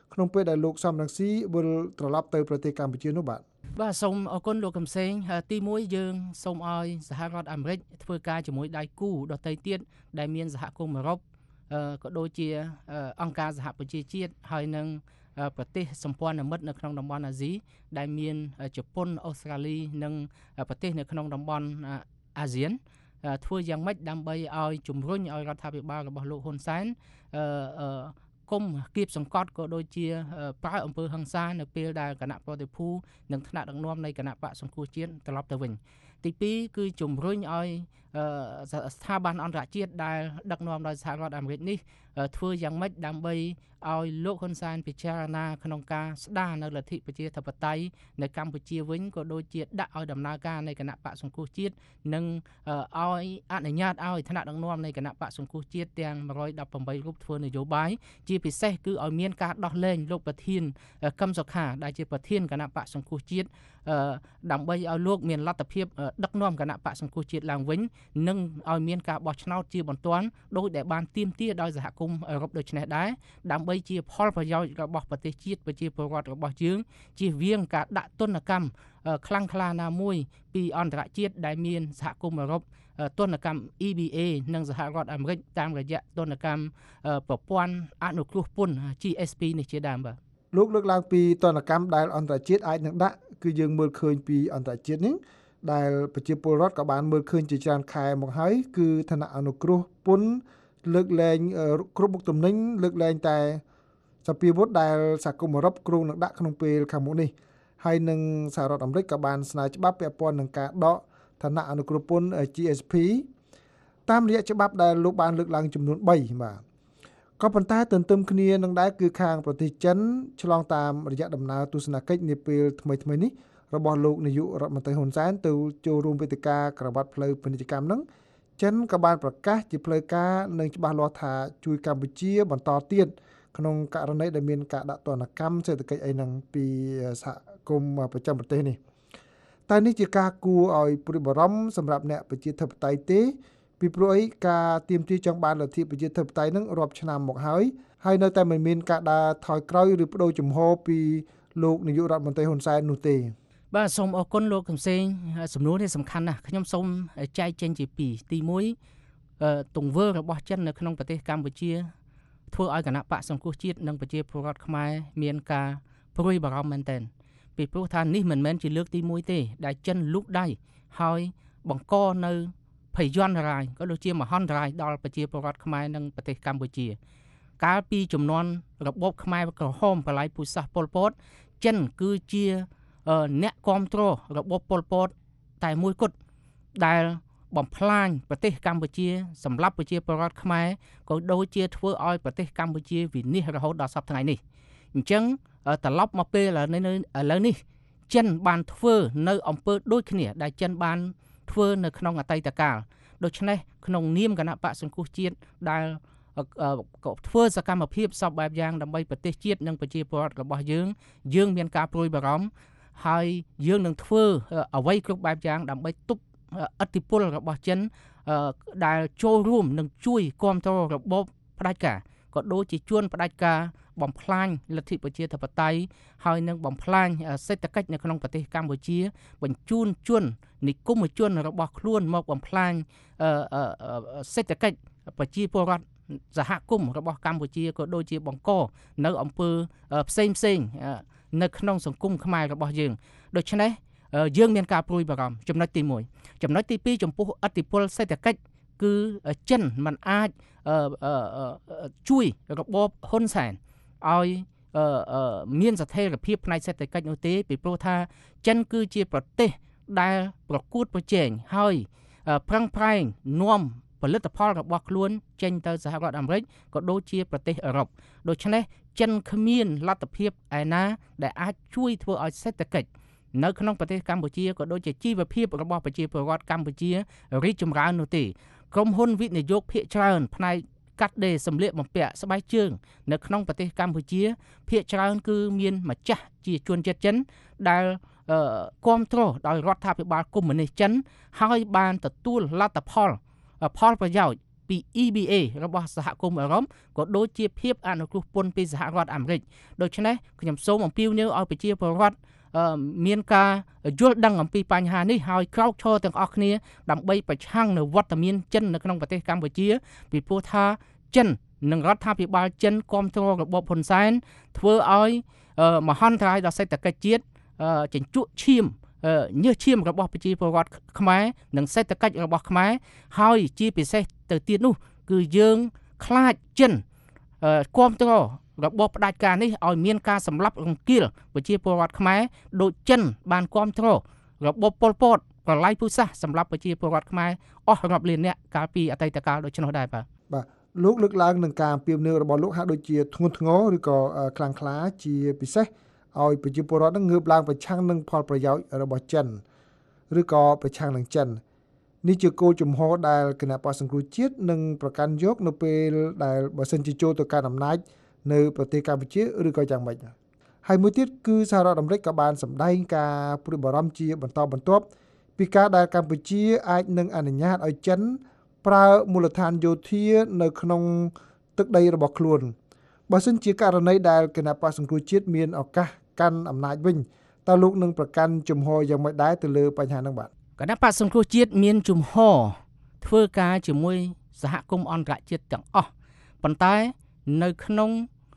ក្នុងពេលដែលលោកសំរងស៊ីវិលត្រឡប់ទៅប្រទេសកម្ពុជានោះបាទបាទសូមអរគុណលោកកំសែងទី1យើងសូមឲ្យសហរដ្ឋអាមេរិកធ្វើការជាមួយដៃគូដទៃទៀតដែលមានសហគមន៍អឺរ៉ុបក៏ដូចជាអង្គការសហប្រជាជាតិហើយនឹងប្រទេសសម្ព័ន្ធមិត្តនៅក្នុងតំបន់អាស៊ីដែលមានជប៉ុនអូស្ត្រាលីនិងប្រទេសនៅក្នុងតំបន់អាស៊ានធ្វើយ៉ាងម៉េចដើម្បីឲ្យជំរុញឲ្យរដ្ឋាភិបាលរបស់លោកហ៊ុនសែនគុំគៀបសង្កត់ក៏ដូចជាប្រើអំពើហិង្សានៅពេលដែលគណៈប្រតិភូនិងថ្នាក់ដឹកនាំនៃគណៈបកសង្គ្រោះជាតិត្រឡប់ទៅវិញទី2គឺជំរុញឲ្យស្ថាប័នអន្តរជាតិដែលដឹកនាំដោយសហរដ្ឋអាមេរិកនេះធ្វើយ៉ាងម៉េចដើម្បីឲ្យលោកហ៊ុនសែនពិចារណាក្នុងការស្ដារនៅលទ្ធិប្រជាធិបតេយ្យនៅកម្ពុជាវិញក៏ដូចជាដាក់ឲ្យដំណើរការនៃគណៈបកសង្គ្រោះជាតិនិងឲ្យអនុញ្ញាតឲ្យថ្នាក់ដឹកនាំនៃគណៈបកសង្គ្រោះជាតិទាំង118រូបធ្វើនយោបាយជាពិសេសគឺឲ្យមានការដោះលែងលោកប្រធានកឹមសុខាដែលជាប្រធានគណៈបកសង្គ្រោះជាតិដើម្បីឲ្យលោកមានលទ្ធភាពដឹកនាំគណៈបកសង្គ្រោះជាតិឡើងវិញនិងឲ្យមានការបោះឆ្នោតជាបន្ទាន់ដោយដែលបានទាមទារដោយសហគមន៍អឺរ៉ុបដូចនេះដែរដើម្បីជាផលប្រយោជន៍របស់ប្រទេសជាតិប្រជាពលរដ្ឋរបស់យើងជៀសវាងការដាក់ទណ្ឌកម្មខ្លាំងក្លាណាមួយពីអន្តរជាតិដែលមានសហគមន៍អឺរ៉ុបទណ្ឌកម្ម EBA និងសហរដ្ឋអាមេរិកតាមរយៈទណ្ឌកម្មប្រព័ន្ធអនុគ្រោះពន្ធ GSP នេះជាដើមបាទលោកលើកឡើងពីទណ្ឌកម្មដែលអន្តរជាតិអាចនឹងដាក់គឺយើងមើលឃើញពីអន្តរជាតិនេះដែលប្រជាពលរដ្ឋក៏បានមើលឃើញជាច្រើនខែមកហើយគឺឋានៈអនុគ្រោះពន្ធលើកលែងគ្រប់មុខទំនិញលើកលែងតែសភាវុធដែលសហគមន៍អឺរ៉ុបគ្រោងនឹងដាក់ក្នុងពេលខាងមុខនេះហើយនឹងសហរដ្ឋអាមេរិកក៏បានស្នើច្បាប់ពាក់ព័ន្ធនឹងការដកឋានៈអនុគ្រោះពន្ធ GSP តាមរយៈច្បាប់ដែលលោកបានលើកឡើងចំនួន3បាទក៏ប៉ុន្តែទន្ទឹមគ្នានឹងដែរគឺខាងប្រទេសចិនឆ្លងតាមរយៈដំណើរទស្សនកិច្ចនាពេលថ្មីនេះរបស់លោកនាយករដ្ឋមន្ត្រីហ៊ុនសែនទៅចូលរួមវេទិកាក្រវ៉ាត់ផ្លូវពាណិជ្ជកម្មហ្នឹងចិនក៏បានប្រកាសជាផ្លូវការនិងច្បាស់លាស់ថាជួយកម្ពុជាបន្តទៀតក្នុងករណីដែលមានការដាក់ទណ្ឌកម្មសេដ្ឋកិច្ចអីហ្នឹងពីសហគមន៍ប្រចាំប្រទេសនេះតែនេះជាការគួរឲ្យព្រួយបារម្ភសម្រាប់អ្នកប្រជាធិបតេយ្យទេពីព្រោះអីការទាមទារចង់បានលទ្ធិប្រជាធិបតេយ្យហ្នឹងរាប់ឆ្នាំមកហើយនៅតែមិនមានការដើរថយក្រោយឬបដូរជំហរពីលោកនាយករដ្ឋមន្ត្រីហ៊ុនសែននោះទេបាទសូមអរគុណលោកកំសែងសំណួរនេះសំខាន់ណាស់ខ្ញុំសូមចែកចេញជាពីរទី1ទង្វើរបស់ចិននៅក្នុងប្រទេសកម្ពុជាធ្វើឲ្យគណៈបកសង្គ្រោះជាតិនិងប្រជាពលរដ្ឋខ្មែរមានការព្រួយបារម្ភមែនទែនពីព្រោះថានេះមិនមែនជាលើកទី1ទេដែលចិនលូកដៃហើយបង្កនៅភ័យយន្តរាយក៏ដូចជាមហន្តរាយដល់ប្រជាពលរដ្ឋខ្មែរនិងប្រទេសកម្ពុជាកាលពីចំនួនរបបខ្មែរក្រហមបល័យពូជសាសន៍ប៉ុលពតចិនគឺជាអ្នកគ្រប់គ្រងរបបប៉ុលពតតែមួយគត់ដែលបំផ្លាញប្រទេសកម្ពុជាសម្រាប់ប្រជាពលរដ្ឋខ្មែរក៏ដូចជាធ្វើឲ្យប្រទេសកម្ពុជាវិនាសរហូតដល់សប្តាហ៍ថ្ងៃនេះអញ្ចឹងត្រឡប់មកពេលឥឡូវនេះចិនបានធ្វើនៅអំពើដូចគ្នាដែលចិនបានធ្វើនៅក្នុងអតីតកាលដូច្នេះក្នុងនាមគណៈបកសង្គ្រោះជាតិដែលក៏ធ្វើសកម្មភាពសពបែបយ៉ាងដើម្បីប្រទេសជាតិនិងប្រជាពលរដ្ឋរបស់យើងមានការព្រួយបារម្ភហើយយើងនឹងធ្វើអ្វីគ្រប់បែបយ៉ាងដើម្បីទប់ឥទ្ធិពលរបស់ចិនដែលចូលរួមនិងជួយគ្រប់គ្រងរបបផ្ដាច់ការក៏ដូចជាជួនផ្ដាច់ការបំផ្លាញលទ្ធិប្រជាធិបតេយ្យហើយនឹងបំផ្លាញសេដ្ឋកិច្ចនៅក្នុងប្រទេសកម្ពុជាបញ្ជូនជននិគមជនរបស់ខ្លួនមកបំផ្លាញសេដ្ឋកិច្ចប្រជាពលរដ្ឋសហគមន៍របស់កម្ពុជាក៏ដូចជាបង្កនៅអំពើផ្សេងនៅក្នុងសង្គមខ្មែររបស់យើងដូច្នេះយើងមានការព្រួយបារម្ភចំណុចទី1ចំណុចទី2ចំពោះឥទ្ធិពលសេដ្ឋកិច្ចគឺចិនមិនអាចជួយរបបហ៊ុនសែនឲ្យមានស្ថិរភាពផ្នែកសេដ្ឋកិច្ចនោះទេពីព្រោះថាចិនគឺជាប្រទេសដែលប្រកួតប្រជែងហើយប្រឹងប្រែងនាំផលិតផលរបស់ខ្លួនចេញទៅសហរដ្ឋអាមេរិកក៏ដូចជាប្រទេសអឺរ៉ុបដូច្នេះចិនគ្មានលទ្ធភាពឯណាដែលអាចជួយធ្វើឲ្យសេដ្ឋកិច្ចនៅក្នុងប្រទេសកម្ពុជាក៏ដូចជាជីវភាពរបស់ប្រជាពលរដ្ឋកម្ពុជារីកចម្រើននោះទេក្រុមហ៊ុនវិនិយោគភាគច្រើនផ្នែកកាត់ដេរសម្លៀកបំពាក់ស្បែកជើងនៅក្នុងប្រទេសកម្ពុជាភាគច្រើនគឺមានម្ចាស់ជាជនជាតិចិនដែលគ្រប់គ្រងដោយរដ្ឋាភិបាលកុម្មុយនីសចិនហើយបានទទួលលទ្ធផលប្រយោជន៍ពី EBA របស់សហគមន៍អឺរ៉ុបក៏ដូចជាភាពអនុគ្រោះពន្ធពីសហរដ្ឋអាមេរិកដូច្នេះខ្ញុំសូមអំពាវនាវឲ្យប្រជាពលរដ្ឋមានការយល់ដឹងអំពីបញ្ហានេះហើយក្រោកឈរទាំងអស់គ្នាដើម្បីប្រឆាំងនៅវត្តមានចិននៅក្នុងប្រទេសកម្ពុជាពីព្រោះថាចិននិងរដ្ឋាភិបាលចិនគាំទ្ររបបហ៊ុនសែនធ្វើឲ្យមហន្តរាយដល់សេដ្ឋកិច្ចជាតិចិញ្ចក់ឈាមញើសឈាមរបស់ប្រជាពលរដ្ឋខ្មែរនិងសេដ្ឋកិច្ចរបស់ខ្មែរហើយជាពិសេសទៅទៀតនោះគឺយើងខ្លាចចិនគាំទ្ររបបផ្ដាច់ការនេះឲ្យមានការសម្លាប់រង្គាលប្រជាពលរដ្ឋខ្មែរដូចចិនបានគាំទ្ររបបប៉ុលពតប្រឡាយពូជសាសន៍សម្រាប់ប្រជាពលរដ្ឋខ្មែរអស់រាប់លានអ្នកកាលពីអតីតកាលដូច្នោះដែរបាទលោកលើកឡើងនឹងការអំពាវនាវរបស់លោកហាក់ដូចជាធ្ងន់ធ្ងរឬក៏ខ្លាំងក្លាជាពិសេសឲ្យប្រជាពលរដ្ឋនឹងងើបឡើងប្រឆាំងនឹងផលប្រយោជន៍របស់ចិនឬក៏ប្រឆាំងនឹងចិននេះជាគោលជំហរដែលគណៈបក្សសង្គ្រោះជាតិនឹងប្រកាន់យកនៅពេលដែលបើសិនជាចូលទៅកាន់អំណាចនៅប្រទេសកម្ពុជាឬក៏យ៉ាងម៉េចហើយមួយទៀតគឺសហរដ្ឋអាមេរិកក៏បានសម្ដែងការព្រួយបារម្ភជាបន្តបន្ទាប់ពីការដែលកម្ពុជាអាចនឹងអនុញ្ញាតឲ្យចិនប្រើមូលដ្ឋានយោធានៅក្នុងទឹកដីរបស់ខ្លួនបើសិនជាករណីដែលគណៈបក្សសង្គ្រោះជាតិមានឱកាសកាន់អំណាចវិញតើលោកនឹងប្រកាន់ជំហរយ៉ាងម៉េចដែរទៅលើបញ្ហាហ្នឹងបាទគណៈបក្សសង្គ្រោះជាតិមានជំហរធ្វើការជាមួយសហគមន៍អន្តរជាតិទាំងអស់ប៉ុន្តែនៅក្នុង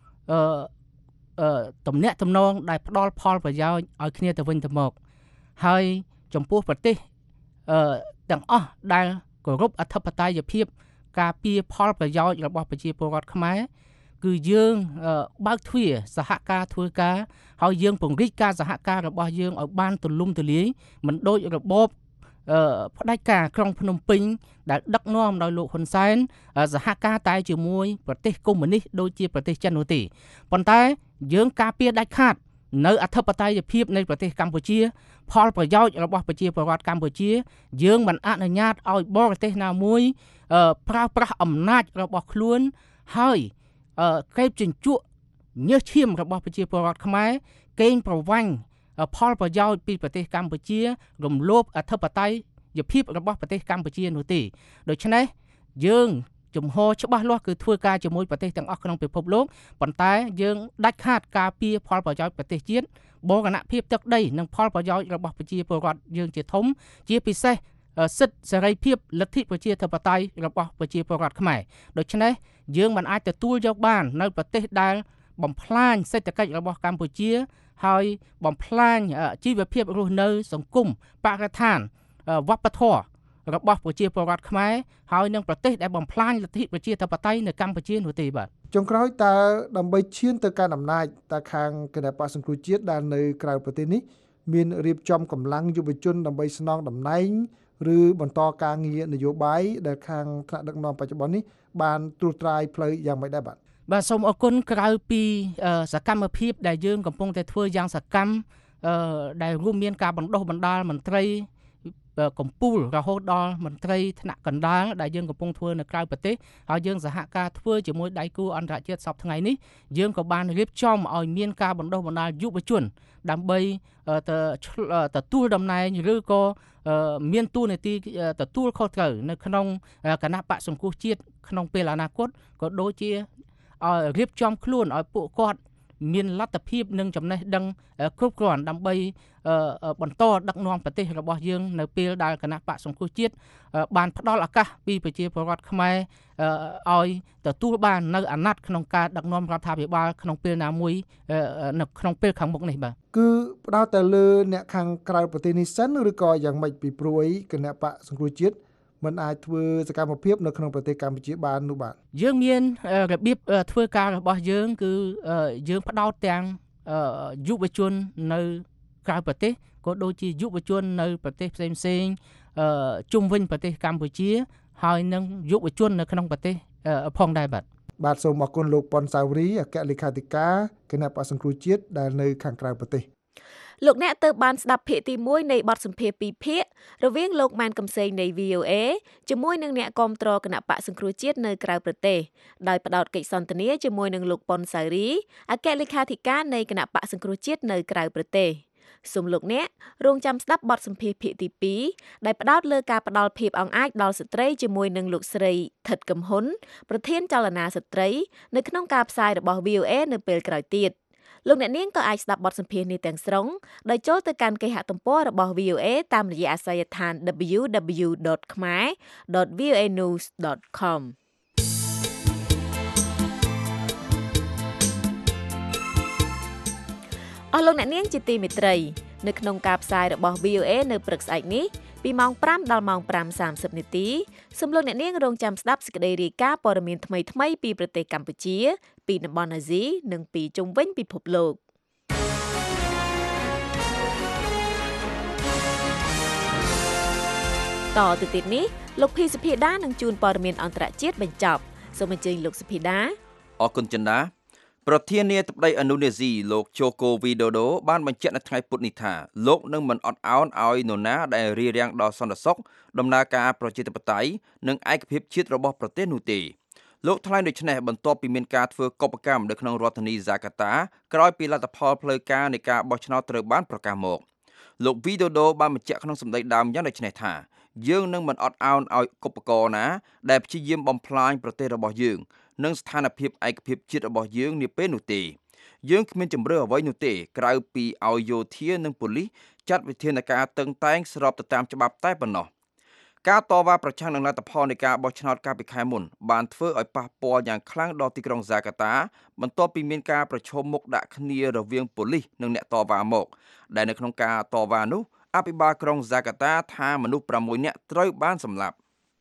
ទំនាក់ទំនងដែលផ្ដល់ផលប្រយោជន៍ឲ្យគ្នាទៅវិញទៅមកហើយចំពោះប្រទេសទាំងអស់ដែលគោរពអធិបតេយ្យភាពការពារផលប្រយោជន៍របស់ប្រជាពលរដ្ឋខ្មែរគឺយើងបើកទ្វារសហការធ្វើការហើយយើងពង្រីកការសហការរបស់យើងឲ្យបានទូលំទូលាយមិនដូចរបបផ្ដាច់ការក្រុងភ្នំពេញដែលដឹកនាំដោយលោកហ៊ុនសែនសហការតែជាមួយប្រទេសកុម្មុយនីសដូចជាប្រទេសចិននោះទេប៉ុន្តែយើងការពារដាច់ខាតនៅអធិបតេយ្យភាពនៃប្រទេសកម្ពុជាផលប្រយោជន៍របស់ប្រជាពលរដ្ឋកម្ពុជាយើងមិនអនុញ្ញាតឲ្យបរទេសណាមួយប្រើប្រាស់អំណាចរបស់ខ្លួនហើយកេបជញ្ជក់ញើសឈាមរបស់ប្រជាពលរដ្ឋខ្មែរកេងប្រវ័ញ្ចផលប្រយោជន៍ពីប្រទេសកម្ពុជារំលោភអធិបតេយ្យភាពរបស់ប្រទេសកម្ពុជានោះទេដូច្នេះយើងជំហរច្បាស់លាស់គឺធ្វើការជាមួយប្រទេសទាំងអស់ក្នុងពិភពលោកប៉ុន្តែយើងដាច់ខាតការពារផលប្រយោជន៍ប្រទេសជាតិបូរណភាពទឹកដីនិងផលប្រយោជន៍របស់ប្រជាពលរដ្ឋយើងជាធំជាពិសេសសិទ្ធិសេរីភាពលទ្ធិប្រជាធិបតេយ្យរបស់ប្រជាពលរដ្ឋខ្មែរដូច្នេះយើងមិនអាចទទួលយកបាននៅប្រទេសដែលបំផ្លាញសេដ្ឋកិច្ចរបស់កម្ពុជាហើយបំផ្លាញជីវភាពរស់នៅសង្គមបរិស្ថានវប្បធម៌របស់ប្រជាពលរដ្ឋខ្មែរហើយនឹងប្រទេសដែលបំផ្លាញលទ្ធិប្រជាធិបតេយ្យនៅកម្ពុជានោះទេបាទចុងក្រោយតើដើម្បីឈានទៅកាន់អំណាចតើខាងគណៈបក្សសង្គ្រោះជាតិដែលនៅក្រៅប្រទេសនេះមានរៀបចំកម្លាំងយុវជនដើម្បីស្នងតំណែងឬបន្តការងារនយោបាយដែលខាងថ្នាក់ដឹកនាំបច្ចុប្បន្ននេះបានត្រួសត្រាយផ្លូវយ៉ាងម៉េចដែរបាទសូមអរគុណក្រៅពីសកម្មភាពដែលយើងកំពុងតែធ្វើយ៉ាងសកម្មដែលរួមមានការបណ្ដុះបណ្ដាលមន្ត្រីកម្ពុជារហូតដល់មន្ត្រីថ្នាក់កណ្ដាលដែលយើងកំពុងធ្វើនៅក្រៅប្រទេសហើយយើងសហការធ្វើជាមួយដៃគូអន្តរជាតិសប្តាហ៍ថ្ងៃនេះយើងក៏បានរៀបចំឲ្យមានការបណ្ដុះបណ្ដាលយុវជនដើម្បីទទួលតំណែងឬក៏មានតួនាទីទទួលខុសត្រូវនៅក្នុងគណៈបក្សសង្គ្រោះជាតិក្នុងពេលអនាគតក៏ដូចជាឲ្យរៀបចំខ្លួនឲ្យពួកគាត់មានលទ្ធភាពនិងចំណេះដឹងគ្រប់គ្រាន់ដើម្បីបន្តដឹកនាំប្រទេសរបស់យើងនៅពេលដែលគណៈបក្សសង្គ្រោះជាតិបានផ្ដល់ឱកាសពីប្រជាពលរដ្ឋខ្មែរឲ្យទទួលបាននៅអាណត្តិក្នុងការដឹកនាំរដ្ឋាភិបាលក្នុងពេលណាមួយនៅក្នុងពេលខាងមុខនេះបាទគឺផ្ដោតតែលើអ្នកខាងក្រៅប្រទេសនេះសិនឬក៏យ៉ាងម៉េចពីព្រួយគណៈបក្សសង្គ្រោះជាតិមិនអាចធ្វើសកម្មភាពនៅក្នុងប្រទេសកម្ពុជាបាននោះបាទយើងមានរបៀបធ្វើការរបស់យើងគឺយើងផ្ដោតទាំងយុវជននៅក្រៅប្រទេសក៏ដូចជាយុវជននៅប្រទេសផ្សេងៗជុំវិញប្រទេសកម្ពុជាហើយនិងយុវជននៅក្នុងប្រទេសផងដែរបាទសូមអរគុណលោកប៉ុនសាវរីអគ្គលេខាធិការគណៈបក្សសង្គ្រោះជាតិដែលនៅខាងក្រៅប្រទេសលោកអ្នកទៅបានស្ដាប់ភាគទី1នៃបទសម្ភាសន៍2ភាគរវាងលោកម៉ែនកំសែងនៃ VOA ជាមួយនឹងអ្នកគាំទ្រគណៈបក្សសង្គ្រោះជាតិនៅក្រៅប្រទេសដោយផ្ដោតកិច្ចសន្ទនាជាមួយនឹងលោកប៉ុនសាវរីអគ្គលេខាធិការនៃគណៈបក្សសង្គ្រោះជាតិនៅក្រៅប្រទេសសូមលោកអ្នករងចាំស្ដាប់បទសម្ភាសន៍ភាគទី2ដែលផ្ដោតលើការផ្ដល់ភាពអង្អាចដល់ស្ត្រីជាមួយនឹងលោកស្រីថិតកំហ៊ុនប្រធានចលនាស្ត្រីនៅក្នុងការផ្សាយរបស់ VOA នៅពេលក្រោយទៀតលោកអ្នកនាងក៏អាចស្ដាប់បទសម្ភាសន៍នេះទាំងស្រុងដោយចូលទៅកាន់គេហទំព័ររបស់ VOA តាមរយៈអាសយដ្ឋាន www.khmer.voanews.comអស់លោកអ្នកនាងជាទីមេត្រីនៅក្នុងការផ្សាយរបស់ VOA នៅព្រឹកស្អែកនេះពីម៉ោង5ដល់ម៉ោង 5:30 នាទីសូមលោកអ្នកនាងរងចាំស្ដាប់សេចក្តីរាយការណ៍ព័ត៌មានថ្មីៗពីប្រទេសកម្ពុជាពីតំបន់អាស៊ីនិងពីជុំវិញពិភពលោកតទៅទៀតនេះលោកភីសុភាដានឹងជួនព័ត៌មានអន្តរជាតិបញ្ចប់សូមអញ្ជើញលោកសុភាដាអរគុណចិន្តាប្រធានាធិបតីឥណ្ឌូនេស៊ីលោកជូកូវីដូដូបានបញ្ជាក់នៅថ្ងៃពុធនេះថាលោកនឹងមិនអត់ឱនឲ្យនរណាដែលរារាំងដល់សន្តិសុខដំណើរការប្រជាធិបតេយ្យនិងឯកភាពជាតិរបស់ប្រទេសនោះទេលោកថ្លែងដូចនេះបន្ទាប់ពីមានការធ្វើកុបកម្មនៅក្នុងរដ្ឋធានីហ្សាកាតាក្រោយពីលទ្ធផលផ្លូវការនៃការបោះឆ្នោតត្រូវបានប្រកាសមកលោកវីដូដូបានបញ្ជាក់ក្នុងសម្ដីដើមយ៉ាងដូចនេះថាយើងនឹងមិនអត់ឱនឲ្យកុបករណាដែលព្យាយាមបំផ្លាញប្រទេសរបស់យើងនិងស្ថានភាពឯកភាពជាតិរបស់យើងនាពេលនោះទេយើងគ្មានជំរឿអ្វីនោះទេក្រៅពីឲ្យយោធានិងប៉ូលីសចាត់វិធានការតឹងតែងស្របទៅតាមច្បាប់តែប៉ុណ្ណោះការតវ៉ាប្រឆាំងនឹងលទ្ធផលនៃការបោះឆ្នោតកាលពីខែមុនបានធ្វើឲ្យប៉ះពាល់យ៉ាងខ្លាំងដល់ទីក្រុងហ្សាកាតាបន្ទាប់ពីមានការប្រឈមមុខដាក់គ្នារវាងប៉ូលីសនិងអ្នកតវ៉ាមកដែលនៅក្នុងការតវ៉ានោះអភិបាលក្រុងហ្សាកាតាថាមនុស្ស6នាក់ត្រូវបានសម្លាប់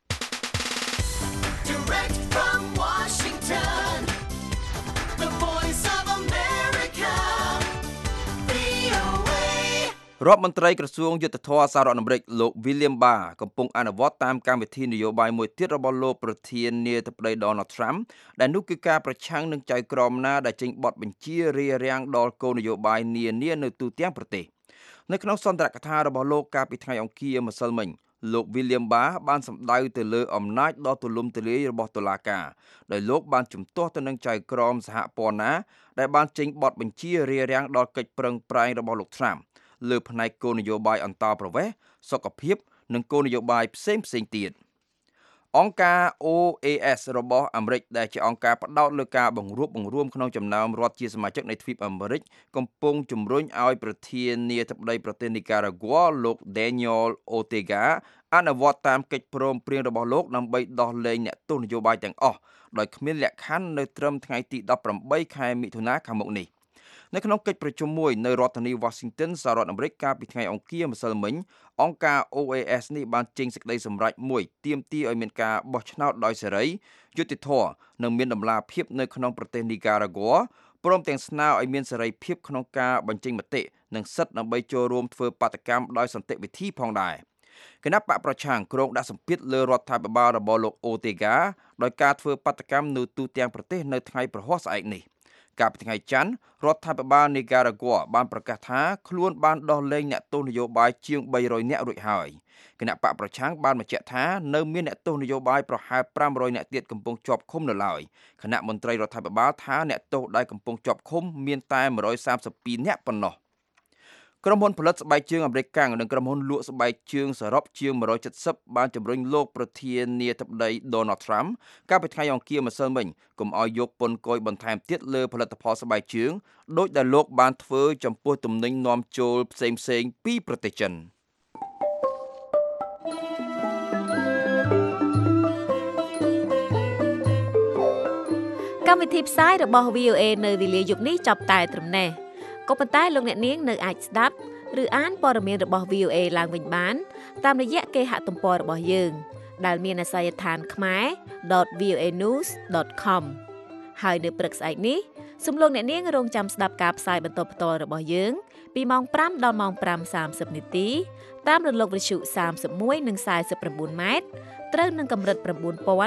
រដ្ឋមន្ត្រីក្រសួងយុទ្ធភ័ពសហរដ្ឋអាមេរិកលោក William Barr កំពុងអនុវត្តតាមកម្មវិធីនយោបាយមួយទៀតរបស់លោកប្រធានាធិបតី Donald Trump ដែលនោះគឺការប្រឆាំងនឹងចៅក្រមណាដែលចេញបទបញ្ជារារាំងដល់គោលនយោបាយនានានៅទូទាំងប្រទេសនៅក្នុងសន្ទរកថារបស់លោកកាលពីថ្ងៃអង្គារម្សិលមិញលោក William Barr បានសម្ដៅទៅលើអំណាចដ៏ទូលំទូលាយរបស់តុលាការដោយលោកបានជំទាស់ទៅនឹងចៅក្រមសហព័ន្ធណាដែលបានចេញបទបញ្ជារារាំងដល់កិច្ចប្រឹងប្រែងរបស់លោក Trumpលើផ្នែកគោលនយោបាយអន្តរប្រវេសន៍សុខភាពនិងគោលនយោបាយផ្សេងទៀតអង្គការ OAS របស់អាមេរិកដែលជាអង្គការផ្ដោតលើការបង្រួបបង្រួមក្នុងចំណោមរដ្ឋជាសមាជិកនៃទ្វីបអាមេរិកកំពុងជំរុញឲ្យប្រធានាធិបតីប្រទេសនីការ៉ាហ្គួលោក Daniel Ortega អនុវត្តតាមកិច្ចព្រមព្រៀងរបស់លោកដើម្បីដោះលែងអ្នកទោសនយោបាយទាំងអស់ដោយគ្មានលក្ខខណ្ឌនៅត្រឹមថ្ងៃទី18ខែមិថុនាខាងមុខនេះនៅក្នុងកិច្ចប្រជុំមួយនៅរដ្ឋធានី Washington សហរដ្ឋអាមេរិកកាលពីថ្ងៃអង្គារម្សិលមិញអង្គការ OAS នេះបានចេញសេចក្តីសម្រេចមួយទាមទារឲ្យមានការបោះឆ្នោតដោយសេរីយុត្តិធម៌និងមានតម្លាភាពនៅក្នុងប្រទេសនីការ៉ាហ្គួព្រមទាំងស្នើឲ្យមានសេរីភាពក្នុងការបញ្ចេញមតិនិងសិទ្ធិដើម្បីចូលរួមធ្វើបាតកម្មដោយសន្តិវិធីផងដែរគណៈបកប្រឆាំងក្រុងដាក់សម្ពាធលើរដ្ឋាភិបាលរបស់លោក Ortega ដោយការធ្វើបាតកម្មនៅទូទាំងប្រទេសនៅថ្ងៃប្រហ័សស្អែកនេះកាលពីថ្ងៃច័ន្ទរដ្ឋាភិបាលនីការ៉ាហ្គួបានប្រកាសថាខ្លួនបានដោះលែងអ្នកទោសនយោបាយជាង300នាក់រួចហើយគណៈបកប្រឆាំងបានបញ្ជាក់ថានៅមានអ្នកទោសនយោបាយប្រហែល500នាក់ទៀតកំពុងជាប់ឃុំនៅឡើយគណៈមន្ត្រីរដ្ឋាភិបាលថាអ្នកទោសដែលកំពុងជាប់ឃុំមានតែ132នាក់ប៉ុណ្ណោះក្រុមហ៊ុនផលិតស្បែកជើងអាមេរិកកាំងនិងក្រុមហ៊ុនលក់ស្បែកជើងសរុបជាង170បានជំរុញលោកប្រធានាធិបតី Donald Trump កាលពីថ្ងៃអង្គារម្សិលមិញកុំឲ្យយកពន្ធគយបន្ថែមទៀតលើផលិតផលស្បែកជើងដោយដែលលោកបានធ្វើចំពោះទំនិញនាំចូលផ្សេងៗពីប្រទេសចិនកម្មវិធីផ្សាយរបស់ VOA នៅវេលាយប់នេះចប់តែត្រឹមនេះក៏ប៉ុន្តែលោកអ្នកនាងនៅអាចស្ដាប់ឬអានព័ត៌មានរបស់ VOA ឡើងវិញបានតាមរយៈគេហទំព័ររបស់យើងដែលមានអាសយដ្ឋាន khmer.voanews.com ហើយនៅព្រឹកស្អែកនេះសូមលោកអ្នកនាងរងចាំស្ដាប់ការផ្សាយបន្តផ្ទាល់របស់យើងពីម៉ោង5ដល់ម៉ោង 5:30 នាទីតាមរលកវិទ្យុ31និង49ម៉ែត្រត្រូវនឹងកម្រិត9320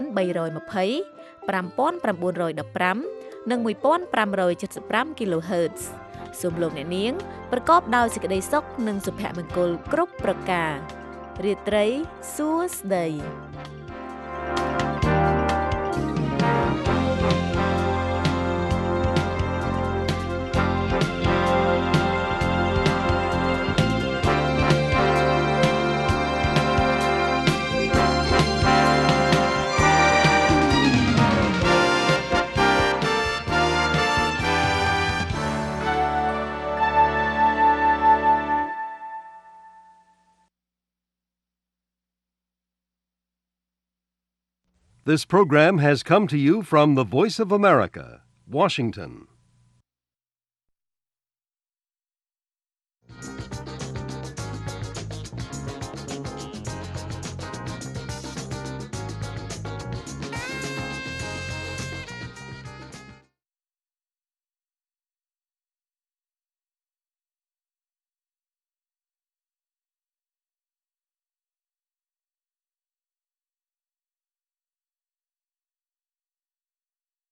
5915 និង1575 kHz សូមលោកអ្នកនាងប្រកបដោយសេចក្តីសុខនិងសុភមង្គលគ្រប់ប្រការរាត្រីសួស្តី This program has come to you from the Voice of America, Washington.